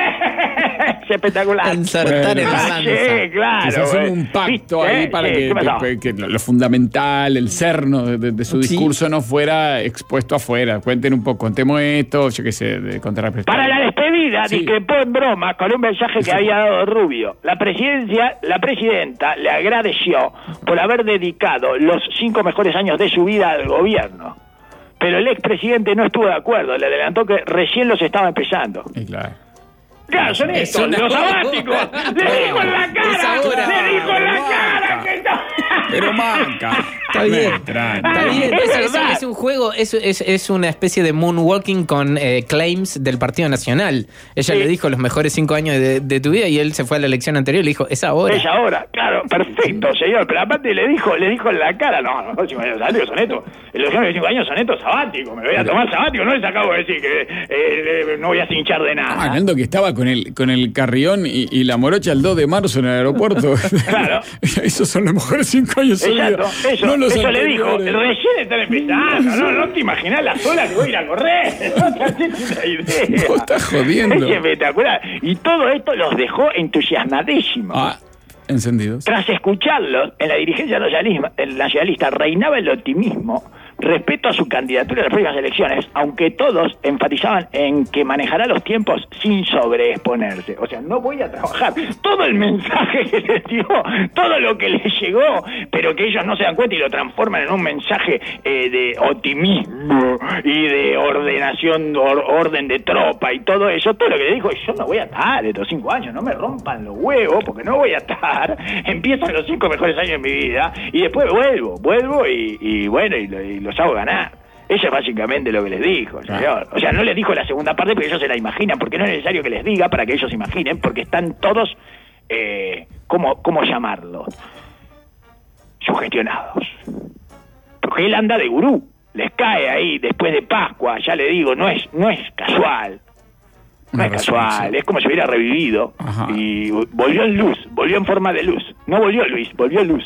Es espectacular. Ensartar en la Ah, lanza. sí, claro. Quizás hacen eh. un pacto ¿Sí? ahí ¿Eh? para Sí, que, ¿qué pasó? que- que lo, lo fundamental, el cerno de, de- de su Sí. discurso no fuera expuesto afuera. Cuenten un poco, contemos esto, yo qué sé, de contrarrestar. Para la despedida, Sí. discrepó en broma con un mensaje que había dado Rubio. La presidencia, la presidenta le agradeció por haber dedicado los cinco mejores años de su vida al gobierno. Pero el expresidente no estuvo de acuerdo, le adelantó que recién los estaba empezando. Y claro. Claro, son Es estos, una- los sabáticos. Le dijo en la Es cara, ahora. le dijo en la Manca. cara que no. Pero manca. Está bien. Me extraña. Está bien, Es es, es- verdad. es un juego, es, es, es una especie de moonwalking con eh, claims del Partido Nacional. Ella Sí. le dijo los mejores cinco años de, de tu vida y él se fue a la elección anterior y le dijo, es ahora. Es ahora, claro, perfecto, señor. Pero aparte le dijo, le dijo en la cara, no, los próximos años sabáticos son estos. Los próximos cinco años son estos sabáticos. Me lo voy a tomar sabático. No les acabo de decir que eh, no voy a cinchar de nada. Ah, Nando, que estaba con el, con el Carrión y, y la morocha el dos de marzo en el aeropuerto. Claro. Esos son los mejores cinco años de su vida. Exacto, eso, No los eso le dijo. anteriores. Recién están empezando, no, no te imaginas la sola que voy a ir a correr. No te haces una idea. Vos estás jodiendo. Es espectacular. Y todo esto los dejó entusiasmadísimos. Ah, encendidos. Tras escucharlos, en la dirigencia nacionalista, el nacionalista reinaba el optimismo respecto a su candidatura a las próximas elecciones, aunque todos enfatizaban en que manejará los tiempos sin sobreexponerse. O sea, no voy a trabajar. Todo el mensaje que les dio, todo lo que les llegó, pero que ellos no se dan cuenta y lo transforman en un mensaje eh, de optimismo y de ordenación, or, orden de tropa y todo eso, todo lo que le dijo, yo no voy a estar estos cinco años, no me rompan los huevos, porque no voy a estar. Empiezan los cinco mejores años de mi vida y después vuelvo, vuelvo y, y bueno, y, lo, y los hago ganar. Eso es básicamente lo que les dijo, señor. O sea, no les dijo la segunda parte porque ellos se la imaginan, porque no es necesario que les diga para que ellos imaginen, porque están todos, eh, ¿cómo, cómo llamarlo? Sugestionados. Porque él anda de gurú, les cae ahí después de Pascua, ya le digo, no es, no es casual. No Una es casual, resurrección. es como si hubiera revivido. Ajá. Y volvió en luz, volvió en forma de luz. No volvió Luis, volvió luz.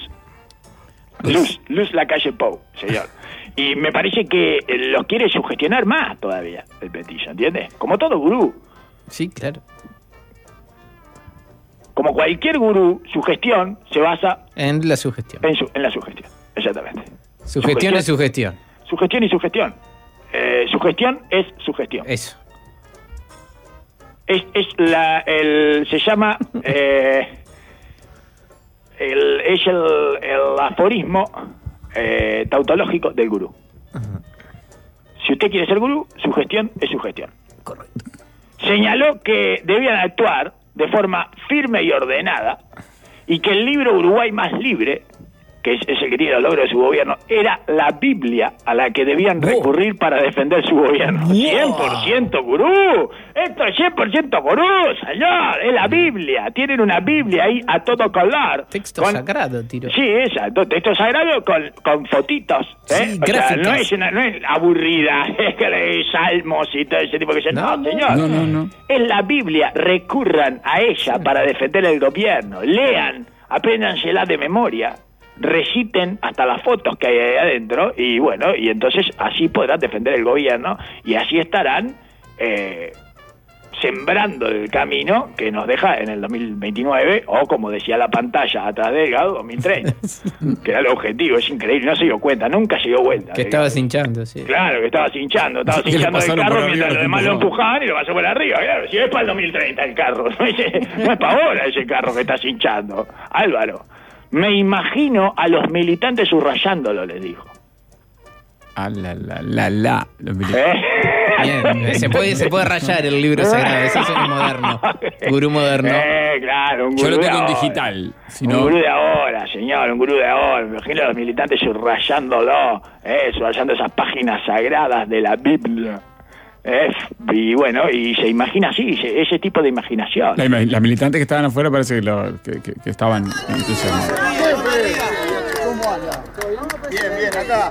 Luz, Luz la calle Pou, señor. Y me parece que eh, los quiere sugestionar más todavía el Petillo, ¿entiendes? Como todo gurú. Sí, claro. Como cualquier gurú, su gestión se basa En la sugestión. en, su, en la sugestión. Exactamente. Sugestión es sugestión. Sugestión y sugestión. Eh, sugestión es sugestión. Eso. Es, es la, el, se llama, eh, el, es el, el aforismo eh, tautológico del gurú. Si usted quiere ser gurú, su gestión es su gestión. Correcto. Señaló que debían actuar de forma firme y ordenada y que el libro Uruguay Más Libre, que es, es el que tiene los logros de su gobierno, era la Biblia a la que debían recurrir para defender su gobierno. cien por ciento gurú, esto es cien por ciento gurú, señor, es la Biblia, tienen una Biblia ahí a todo color. Texto Con- sagrado, tiro. Sí, exacto, texto sagrado con, con fotitos, ¿eh? Sí, O sea, gráficas. no es, una, no es aburrida, es que hay salmos y todo ese tipo de cosas. No, No, señor. no, no, no. Es la Biblia, recurran a ella para defender el gobierno. Lean, apréndansela de memoria, reciten hasta las fotos que hay ahí adentro y bueno, y entonces así podrán defender el gobierno y así estarán eh, sembrando el camino que nos deja en el dos mil veintinueve o como decía la pantalla atrás de Delgado, dos mil treinta, que era el objetivo. Es increíble, no se dio cuenta, nunca se dio cuenta. Que Delgado. estabas hinchando, sí. Claro, que estaba cinchando, estaba Que le cinchando el pasaron por carro arriba mientras los los demás lo empujaban. empujaban y lo pasó por arriba. Claro, si es para el dos mil treinta el carro, no es, no es para ahora ese carro que está cinchando. Álvaro, me imagino a los militantes subrayándolo, les dijo. Ah, la, la, la, la. Los militares. ¿Eh? Bien, se puede, se puede rayar el libro sagrado, eso es el moderno. Gurú moderno. Eh, claro, un Yo gurú lo de tengo en ahora. digital. Si Un no, gurú de ahora, señor, un gurú de oro. Me imagino a los militantes subrayándolo, eh, subrayando esas páginas sagradas de la Biblia. Eh, y bueno, y se imagina así, ese, ese tipo de imaginación. Las la militantes que estaban afuera parece que, lo, que, que, que estaban incluso... ¿Cómo anda? Bien, bien, acá.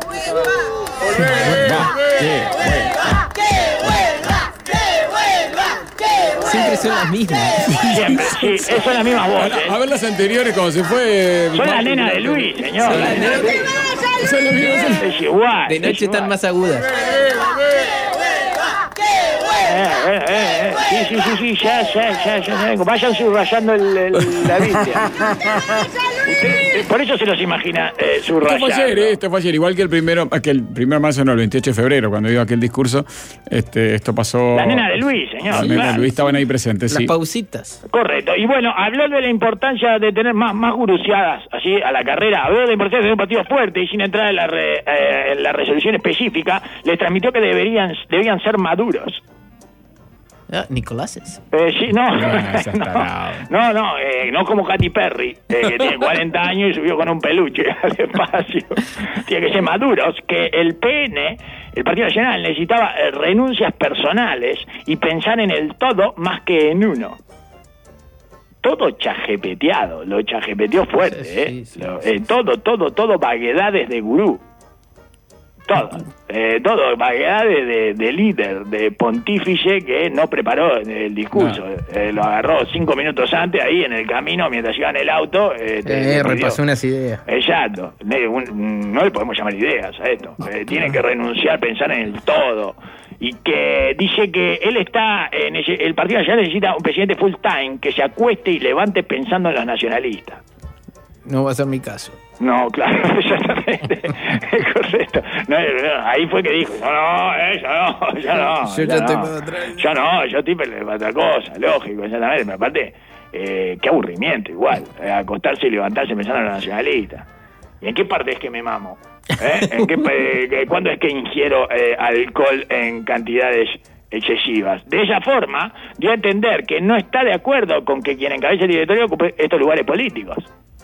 Siempre son las mismas. Siempre, sí, son las mismas voces. A, a ver las anteriores cuando se fue... Son la nena de Luis, señor. Son las nenas de- Son las mismas. Es igual. De es noche igual. están más agudas. Eh, eh, eh, eh. Sí, sí, sí, sí, ya, ya, ya, ya vengo. Vayan subrayando el, el, la Biblia. Usted, eh, por eso se los imagina eh, Esto fue subrayando. ayer, ¿eh? Esto fue ayer. Igual que el primero, que el primero de marzo, no, el veintiocho de febrero, cuando dio aquel discurso, este, esto pasó... La nena de Luis, señor. La nena de claro. Luis estaban ahí presentes, Las sí. pausitas. Correcto. Y bueno, habló de la importancia de tener más, más guruciadas así a la carrera. Habló de la importancia de tener un partido fuerte y sin entrar en la, re, eh, en la resolución específica, les transmitió que deberían, debían ser maduros. Ah, Nicoláses. Eh, sí, no, No, seas no, tarado. no, no, eh, no como Katy Perry, eh, que tiene cuarenta años y subió con un peluche al espacio. Tiene que ser maduros, que el P N, el Partido Nacional, necesitaba eh, renuncias personales y pensar en el todo más que en uno. Todo chajepeteado, lo chajepeteó fuerte, Sí, ¿eh? sí, sí, Lo- sí, eh, todo, todo, todo vaguedades de gurú. Todo, eh, todo, vaguedades de, de líder, de pontífice que no preparó el discurso. No. Eh, lo agarró cinco minutos antes ahí en el camino mientras iba en el auto. Eh, te- Eh, lo repasó pidió. unas ideas. Exacto. Ne- un- No le podemos llamar ideas a esto. Eh, tiene que renunciar, pensar en el todo. Y que dice que él está, en ese- el Partido Nacional necesita un presidente full time que se acueste y levante pensando en los nacionalistas. No va a ser mi caso. No, claro, exactamente. Es correcto. No, no, ahí fue que dijo, no, no, eh, yo no, yo no. Yo ya estoy no. para atrás. Yo no, yo estoy para otra cosa, lógico, exactamente. Pero aparte, eh, qué aburrimiento igual, eh, acostarse y levantarse pensando en los nacionalistas. ¿Y en qué parte es que me mamo? ¿Eh? ¿En qué, eh, que- ¿Cuándo es que ingiero eh, alcohol en cantidades excesivas? De esa forma, dio a entender que no está de acuerdo con que quien encabece el directorio ocupe estos lugares políticos.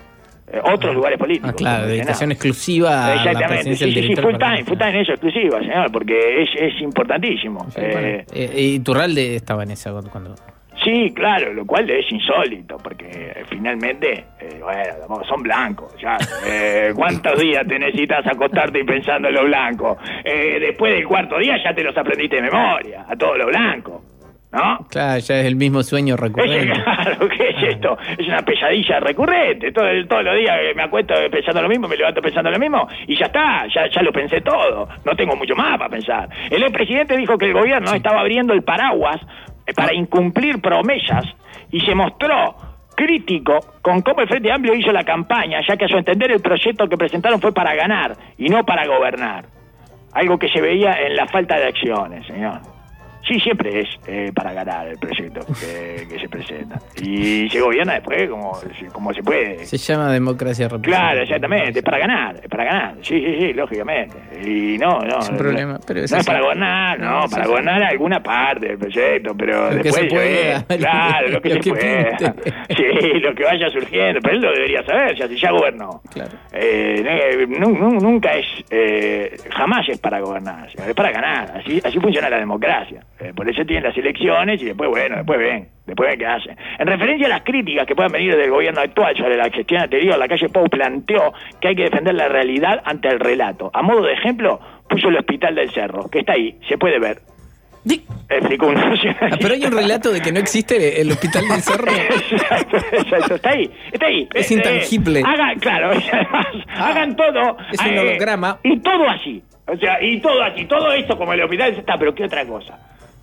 Eh, otros lugares políticos. Ah, claro, como dedicación mencionaba. exclusiva a la Exactamente, presidencia sí, del sí, sí, director. full del time, partido. full time, eso, exclusiva, señor, porque es, es importantísimo. Sí, Eh, bueno. Eh, y Turralde estaba en esa cuando... Sí, claro, lo cual es insólito, porque eh, finalmente, eh, bueno, tampoco son blancos, ya. Eh, ¿Cuántos días te necesitas acostarte y pensando en lo blanco? Eh, después del cuarto día ya te los aprendiste de memoria, a todo lo blanco, ¿no? Claro, ya es el mismo sueño Ese, recurrente. claro, ¿qué es esto? Es una pesadilla recurrente. Todo, el- todos los días me acuesto pensando lo mismo, me levanto pensando lo mismo y ya está, ya, ya lo pensé todo. No tengo mucho más para pensar. El expresidente dijo que el gobierno estaba abriendo el paraguas eh, para incumplir promesas y se mostró crítico con cómo el Frente Amplio hizo la campaña, ya que a su entender el proyecto que presentaron fue para ganar y no para gobernar. Algo que se veía en la falta de acciones, señor. Sí, siempre es eh, para ganar el proyecto que, que se presenta. Y se gobierna después como, como se puede. Se llama democracia representativa. Claro, exactamente, es para ganar, es para ganar. Sí, sí, sí, lógicamente. Y no, no. Es un no, problema, no, pero es no es así. para gobernar, no, No, sí, para sí. gobernar alguna parte del proyecto, pero Lo que después se pueda, eh, claro, lo que lo se que pueda. pinte. Sí, lo que vaya surgiendo, pero él lo debería saber, ya si ya gobernó. Claro. Eh, eh, nu- nu- nunca es, eh, jamás es para gobernar, es para ganar. Así, así funciona la democracia. Eh, por eso tienen las elecciones y después, bueno, después ven, después ven qué hacen. En referencia a las críticas que puedan venir del gobierno actual sobre la gestión anterior, la calle Pou planteó que hay que defender la realidad ante el relato. A modo de ejemplo, puso el Hospital del Cerro, que está ahí, se puede ver. Di- Explicó un Ah, pero hay un relato de que no existe el Hospital del Cerro. Exacto, exacto, está ahí, está ahí. Es Eh, intangible. eh, hagan, claro, además, hagan todo. es un eh, holograma. Y todo así. O sea, y todo así, todo esto como el hospital está, pero ¿qué otra cosa?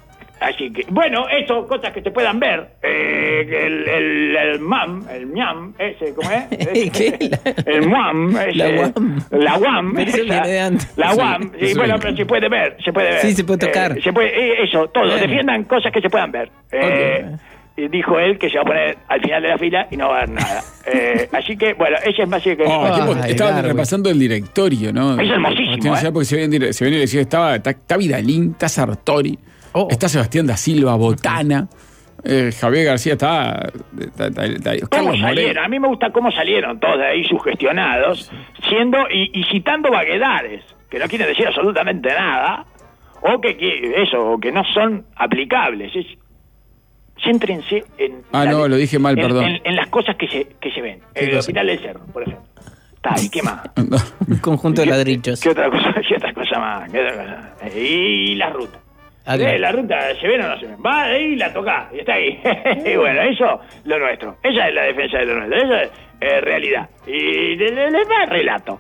Así que, bueno, eso, cosas que se puedan ver. Eh, el, el, el mam, el ñam, ese, ¿cómo es? Ese, ¿Qué? El muam, ese, La guam. La guam. Pero eso esa, viene de antes. La Sí, guam, sí, eso bueno, viene. pero se puede ver, se puede ver. Sí, se puede tocar. Eh, se puede, eh, eso, todo, Bien. defiendan cosas que se puedan ver. Eh, Ok. y dijo él que se va a poner al final de la fila y no va a ver nada. Eh, así que, bueno, ese es básicamente... Oh, Ay, tipo, estaban Darwin. repasando el directorio, ¿no? Es hermosísimo, Cuestión nacional, ¿eh? Porque se venía, se venía y decía, estaba, está, está Vidalín, está Sartori, Oh. está Sebastián da Silva, Botana, Eh, Javier García está... está, está, está ¿Cómo Carlos salieron? Moreno. A mí me gusta cómo salieron todos de ahí sugestionados, siendo y, y citando vaguedades, que no quieren decir absolutamente nada, o que, que eso, o que no son aplicables. Es, céntrense en... Ah, la, no, lo dije mal, en, perdón. En, en las cosas que se, que se ven. El cosa? Hospital del Cerro, por ejemplo. Está, ¿y qué más? Un conjunto de ¿Qué- ladrillos. ¿Qué otra cosa, qué otra cosa más? ¿Qué otra cosa? Y, y la ruta. Ah, claro. Eh, la ruta, ¿se ven o no se ven? Va ahí y la toca, y está ahí. Y bueno, eso, lo nuestro. Esa es la defensa de lo nuestro. Esa es eh, realidad. Y le, le, le va relato.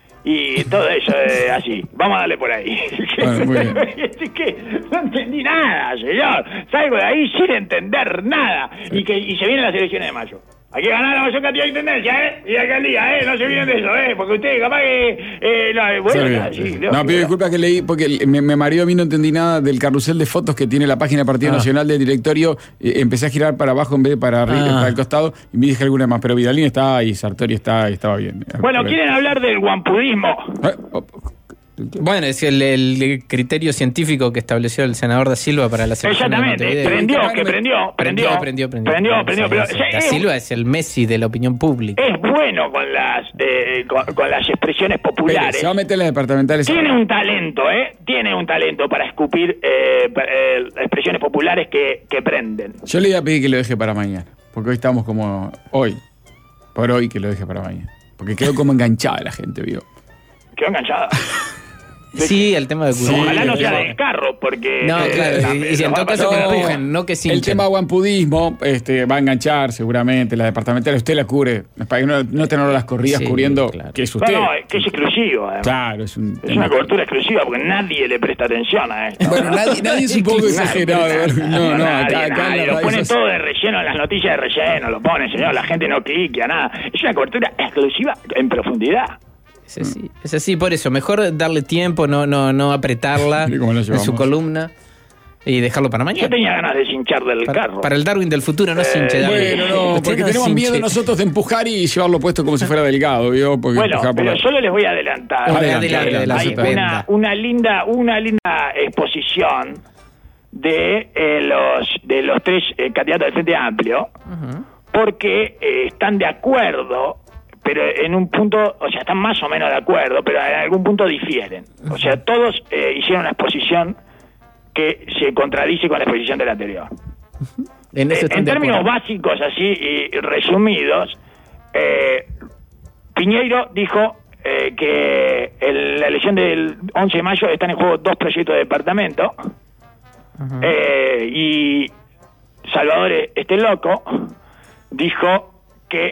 Y todo eso es así. Vamos a darle por ahí. Bueno, muy bien. Es que no entendí nada, señor. Salgo de ahí sin entender nada. Y que y se vienen las elecciones de mayo. Hay que ganar la mayor cantidad de intendencia, ¿eh? Y alcaldía, ¿eh? No se olviden de eso, ¿eh? Porque ustedes capaz que... Eh, no, bueno, Sí, así, sí. lógico, No, pido disculpas que leí, porque me, me mareó a mí, no entendí nada del carrusel de fotos que tiene la página del Partido Ah. Nacional del directorio. Eh, empecé a girar para abajo en vez de para arriba, Ah. para el costado, y me dije alguna más, pero Vidalín está y Sartori está y estaba bien. Bueno, Por ahí. ¿quieren hablar del guampudismo? Eh, oh, Bueno, es el, el criterio científico que estableció el senador Da Silva para la selección de Exactamente, Montevideo. prendió, que prendió, prendió. Prendió, prendió. Prendió, prendió, pero, Sí, sí, Da es- Silva es el Messi de la opinión pública. Es bueno con las eh, con, con las expresiones espere, populares. se va a meter en las departamentales. Tiene un talento, ¿eh? Tiene un talento para escupir eh, pa- eh, expresiones populares que, que prenden. Yo le iba a pedir que lo deje para mañana, porque hoy estamos como... Hoy, por hoy que lo deje para mañana. Porque quedó como enganchada la gente, ¿vio? Quedó enganchada. Sí, el tema de cuidado. Ojalá no sea Sí. descarro, porque... No, eh, claro, también y si en nos va todo a caso pasar que lo empujen, no que se El hinchen. tema guampudismo este, va a enganchar seguramente. La departamental usted la cubre. Para que no, no tener las corridas Sí, cubriendo claro. que es No, usted. no, es que es exclusivo, además. Claro, es un Es tema. una cobertura exclusiva porque nadie le presta atención a esto. Bueno, nadie, nadie es un poco exagerado. No, no, nadie, acá, acá en nadie. la Lo radio ponen se- todo de relleno en las noticias de relleno, lo ponen, señor, la gente no cliquea, nada. Es una cobertura exclusiva en profundidad. Es así, es así, por eso, mejor darle tiempo, no, no, no apretarla Mire cómo lo en llevamos. su columna y dejarlo para Yo mañana. tenía ganas de cinchar del Para, carro. para el Darwin del futuro, no se hinche. Darwin. Bueno, no, Usted porque no tenemos se miedo hinche. nosotros de empujar y llevarlo puesto como si fuera delgado, ¿vio? Porque Bueno, empujar por pero la- solo les voy a adelantar. Adelante, que adelante, hay adelante. una, una linda, una linda exposición de eh, los de los tres eh, candidatos del Frente Amplio, porque eh, están de acuerdo, pero en un punto, o sea, están más o menos de acuerdo, pero en algún punto difieren. O sea, todos eh, hicieron una exposición que se contradice con la exposición del anterior. En, eso Eh, están en de términos acuerdo. básicos, así y resumidos, eh, Piñeiro dijo eh, que en la elección del once de mayo están en juego dos proyectos de departamento, eh, y Salvador Este Loco dijo que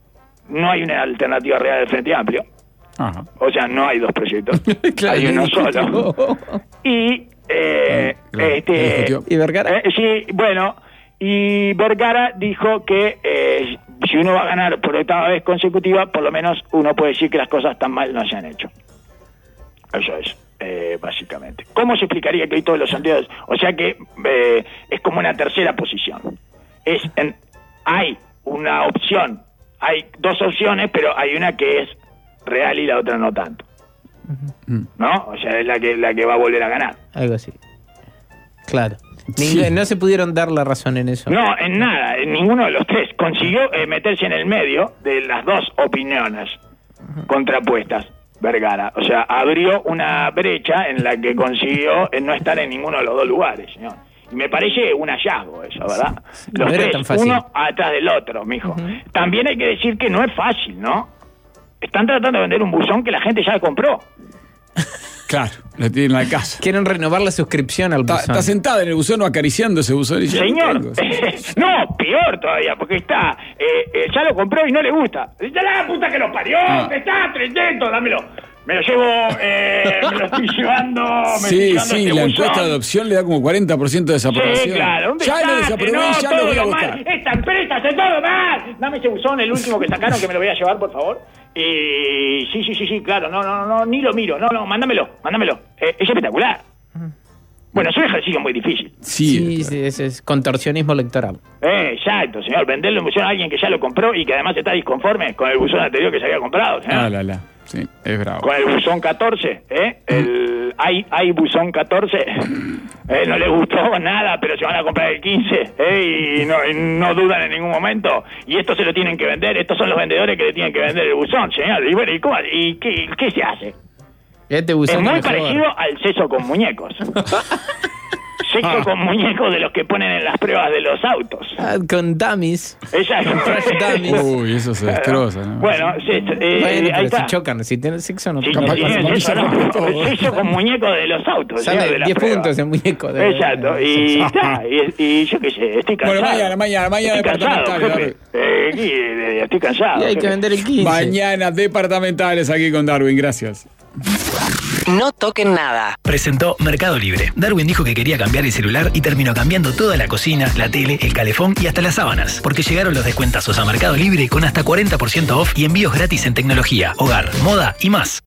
no hay una alternativa real del Frente Amplio. Ajá. O sea, no hay dos proyectos, Claro, hay uno discutió. solo. Y eh, Ah, claro, este, discutió. ¿Y Vergara? eh, sí, bueno, y Vergara dijo que eh, si uno va a ganar por octava vez consecutiva, por lo menos uno puede decir que las cosas tan mal no se han hecho. Eso es, eh, básicamente. ¿Cómo se explicaría que hay todos los sondeos? O sea que eh, es como una tercera posición. Es en- hay una opción, hay dos opciones, pero hay una que es real y la otra no tanto. ¿No? O sea, es la que la que va a volver a ganar. Algo así. Claro. Sí. Ning- No se pudieron dar la razón en eso. No, en nada, en ninguno de los tres. Consiguió eh, meterse en el medio de las dos opiniones contrapuestas, Vergara. O sea, abrió una brecha en la que consiguió eh, no estar en ninguno de los dos lugares, señor. Y me parece un hallazgo eso, ¿verdad? sí, Los no era tres, tan fácil. uno atrás del otro, mijo. También hay que decir que no es fácil, ¿no? Están tratando de vender un buzón que la gente ya compró. Claro, lo tiene en la casa. Quieren renovar la suscripción al Está, buzón. está sentada en el buzón o acariciando ese buzón. Y dice, Señor, "No tengo". no, peor todavía, porque está, eh, eh, ya lo compró y no le gusta. ¡Ya la puta que lo parió! Ah. que ¡Está trescientos! ¡Dámelo! Me lo llevo, eh, me lo estoy llevando. Me estoy Sí, llevando sí, este la buzón. encuesta de adopción le da como cuarenta por ciento de desaprobación. Sí, claro, un Ya lo desastre, desaprobé, no, ya lo todo voy a lo mal. buscar. Esta empresa hace todo mal. Dame ese buzón, el último que sacaron, que me lo voy a llevar, por favor. Y sí, sí, sí, sí, claro, no, no, no, ni lo miro, no, no, mándamelo, mándamelo. Eh, es espectacular. Bueno, es un ejercicio muy difícil. Sí, Sí, sí, es, es contorsionismo electoral. Eh, exacto, señor, venderle un buzón a alguien que ya lo compró y que además está disconforme con el buzón anterior que se había comprado, señor. Ah, la, la. Sí, es bravo. Con el buzón catorce, ¿eh? El hay hay buzón catorce. Eh, no les gustó nada, pero se van a comprar el quince, eh, y, no, y no dudan en ningún momento. Y esto se lo tienen que vender, estos son los vendedores que le tienen que vender el buzón, señor. Y bueno, ¿y, cómo, y qué, qué se hace? Este Es buzón muy mejor. parecido al sexo con muñecos. Sexo con muñecos de los que ponen en las pruebas de los autos. Ah, con dummies. Exacto. Crash dummies. Uy, eso se destroza, ¿no? Bueno, sí, eh, Bueno, ahí pero está. si chocan, si tienen sexo no Sí, capaz sí, que sí, se- eso no. Sexo con muñecos de los autos. señor, Sale de las diez pruebas. puntos el muñeco. De, Exacto, y está, y, y yo qué sé, estoy cansado. Bueno, mañana, mañana, mañana Estoy cansado, departamental, jefe. Eh, aquí, eh, estoy cansado. Y hay que jefe. vender el quince. Mañana departamentales aquí con Darwin, gracias. No toquen nada. Presentó Mercado Libre. Darwin dijo que quería cambiar el celular y terminó cambiando toda la cocina, la tele, el calefón y hasta las sábanas. Porque llegaron los descuentazos a Mercado Libre con hasta cuarenta por ciento off y envíos gratis en tecnología, hogar, moda y más.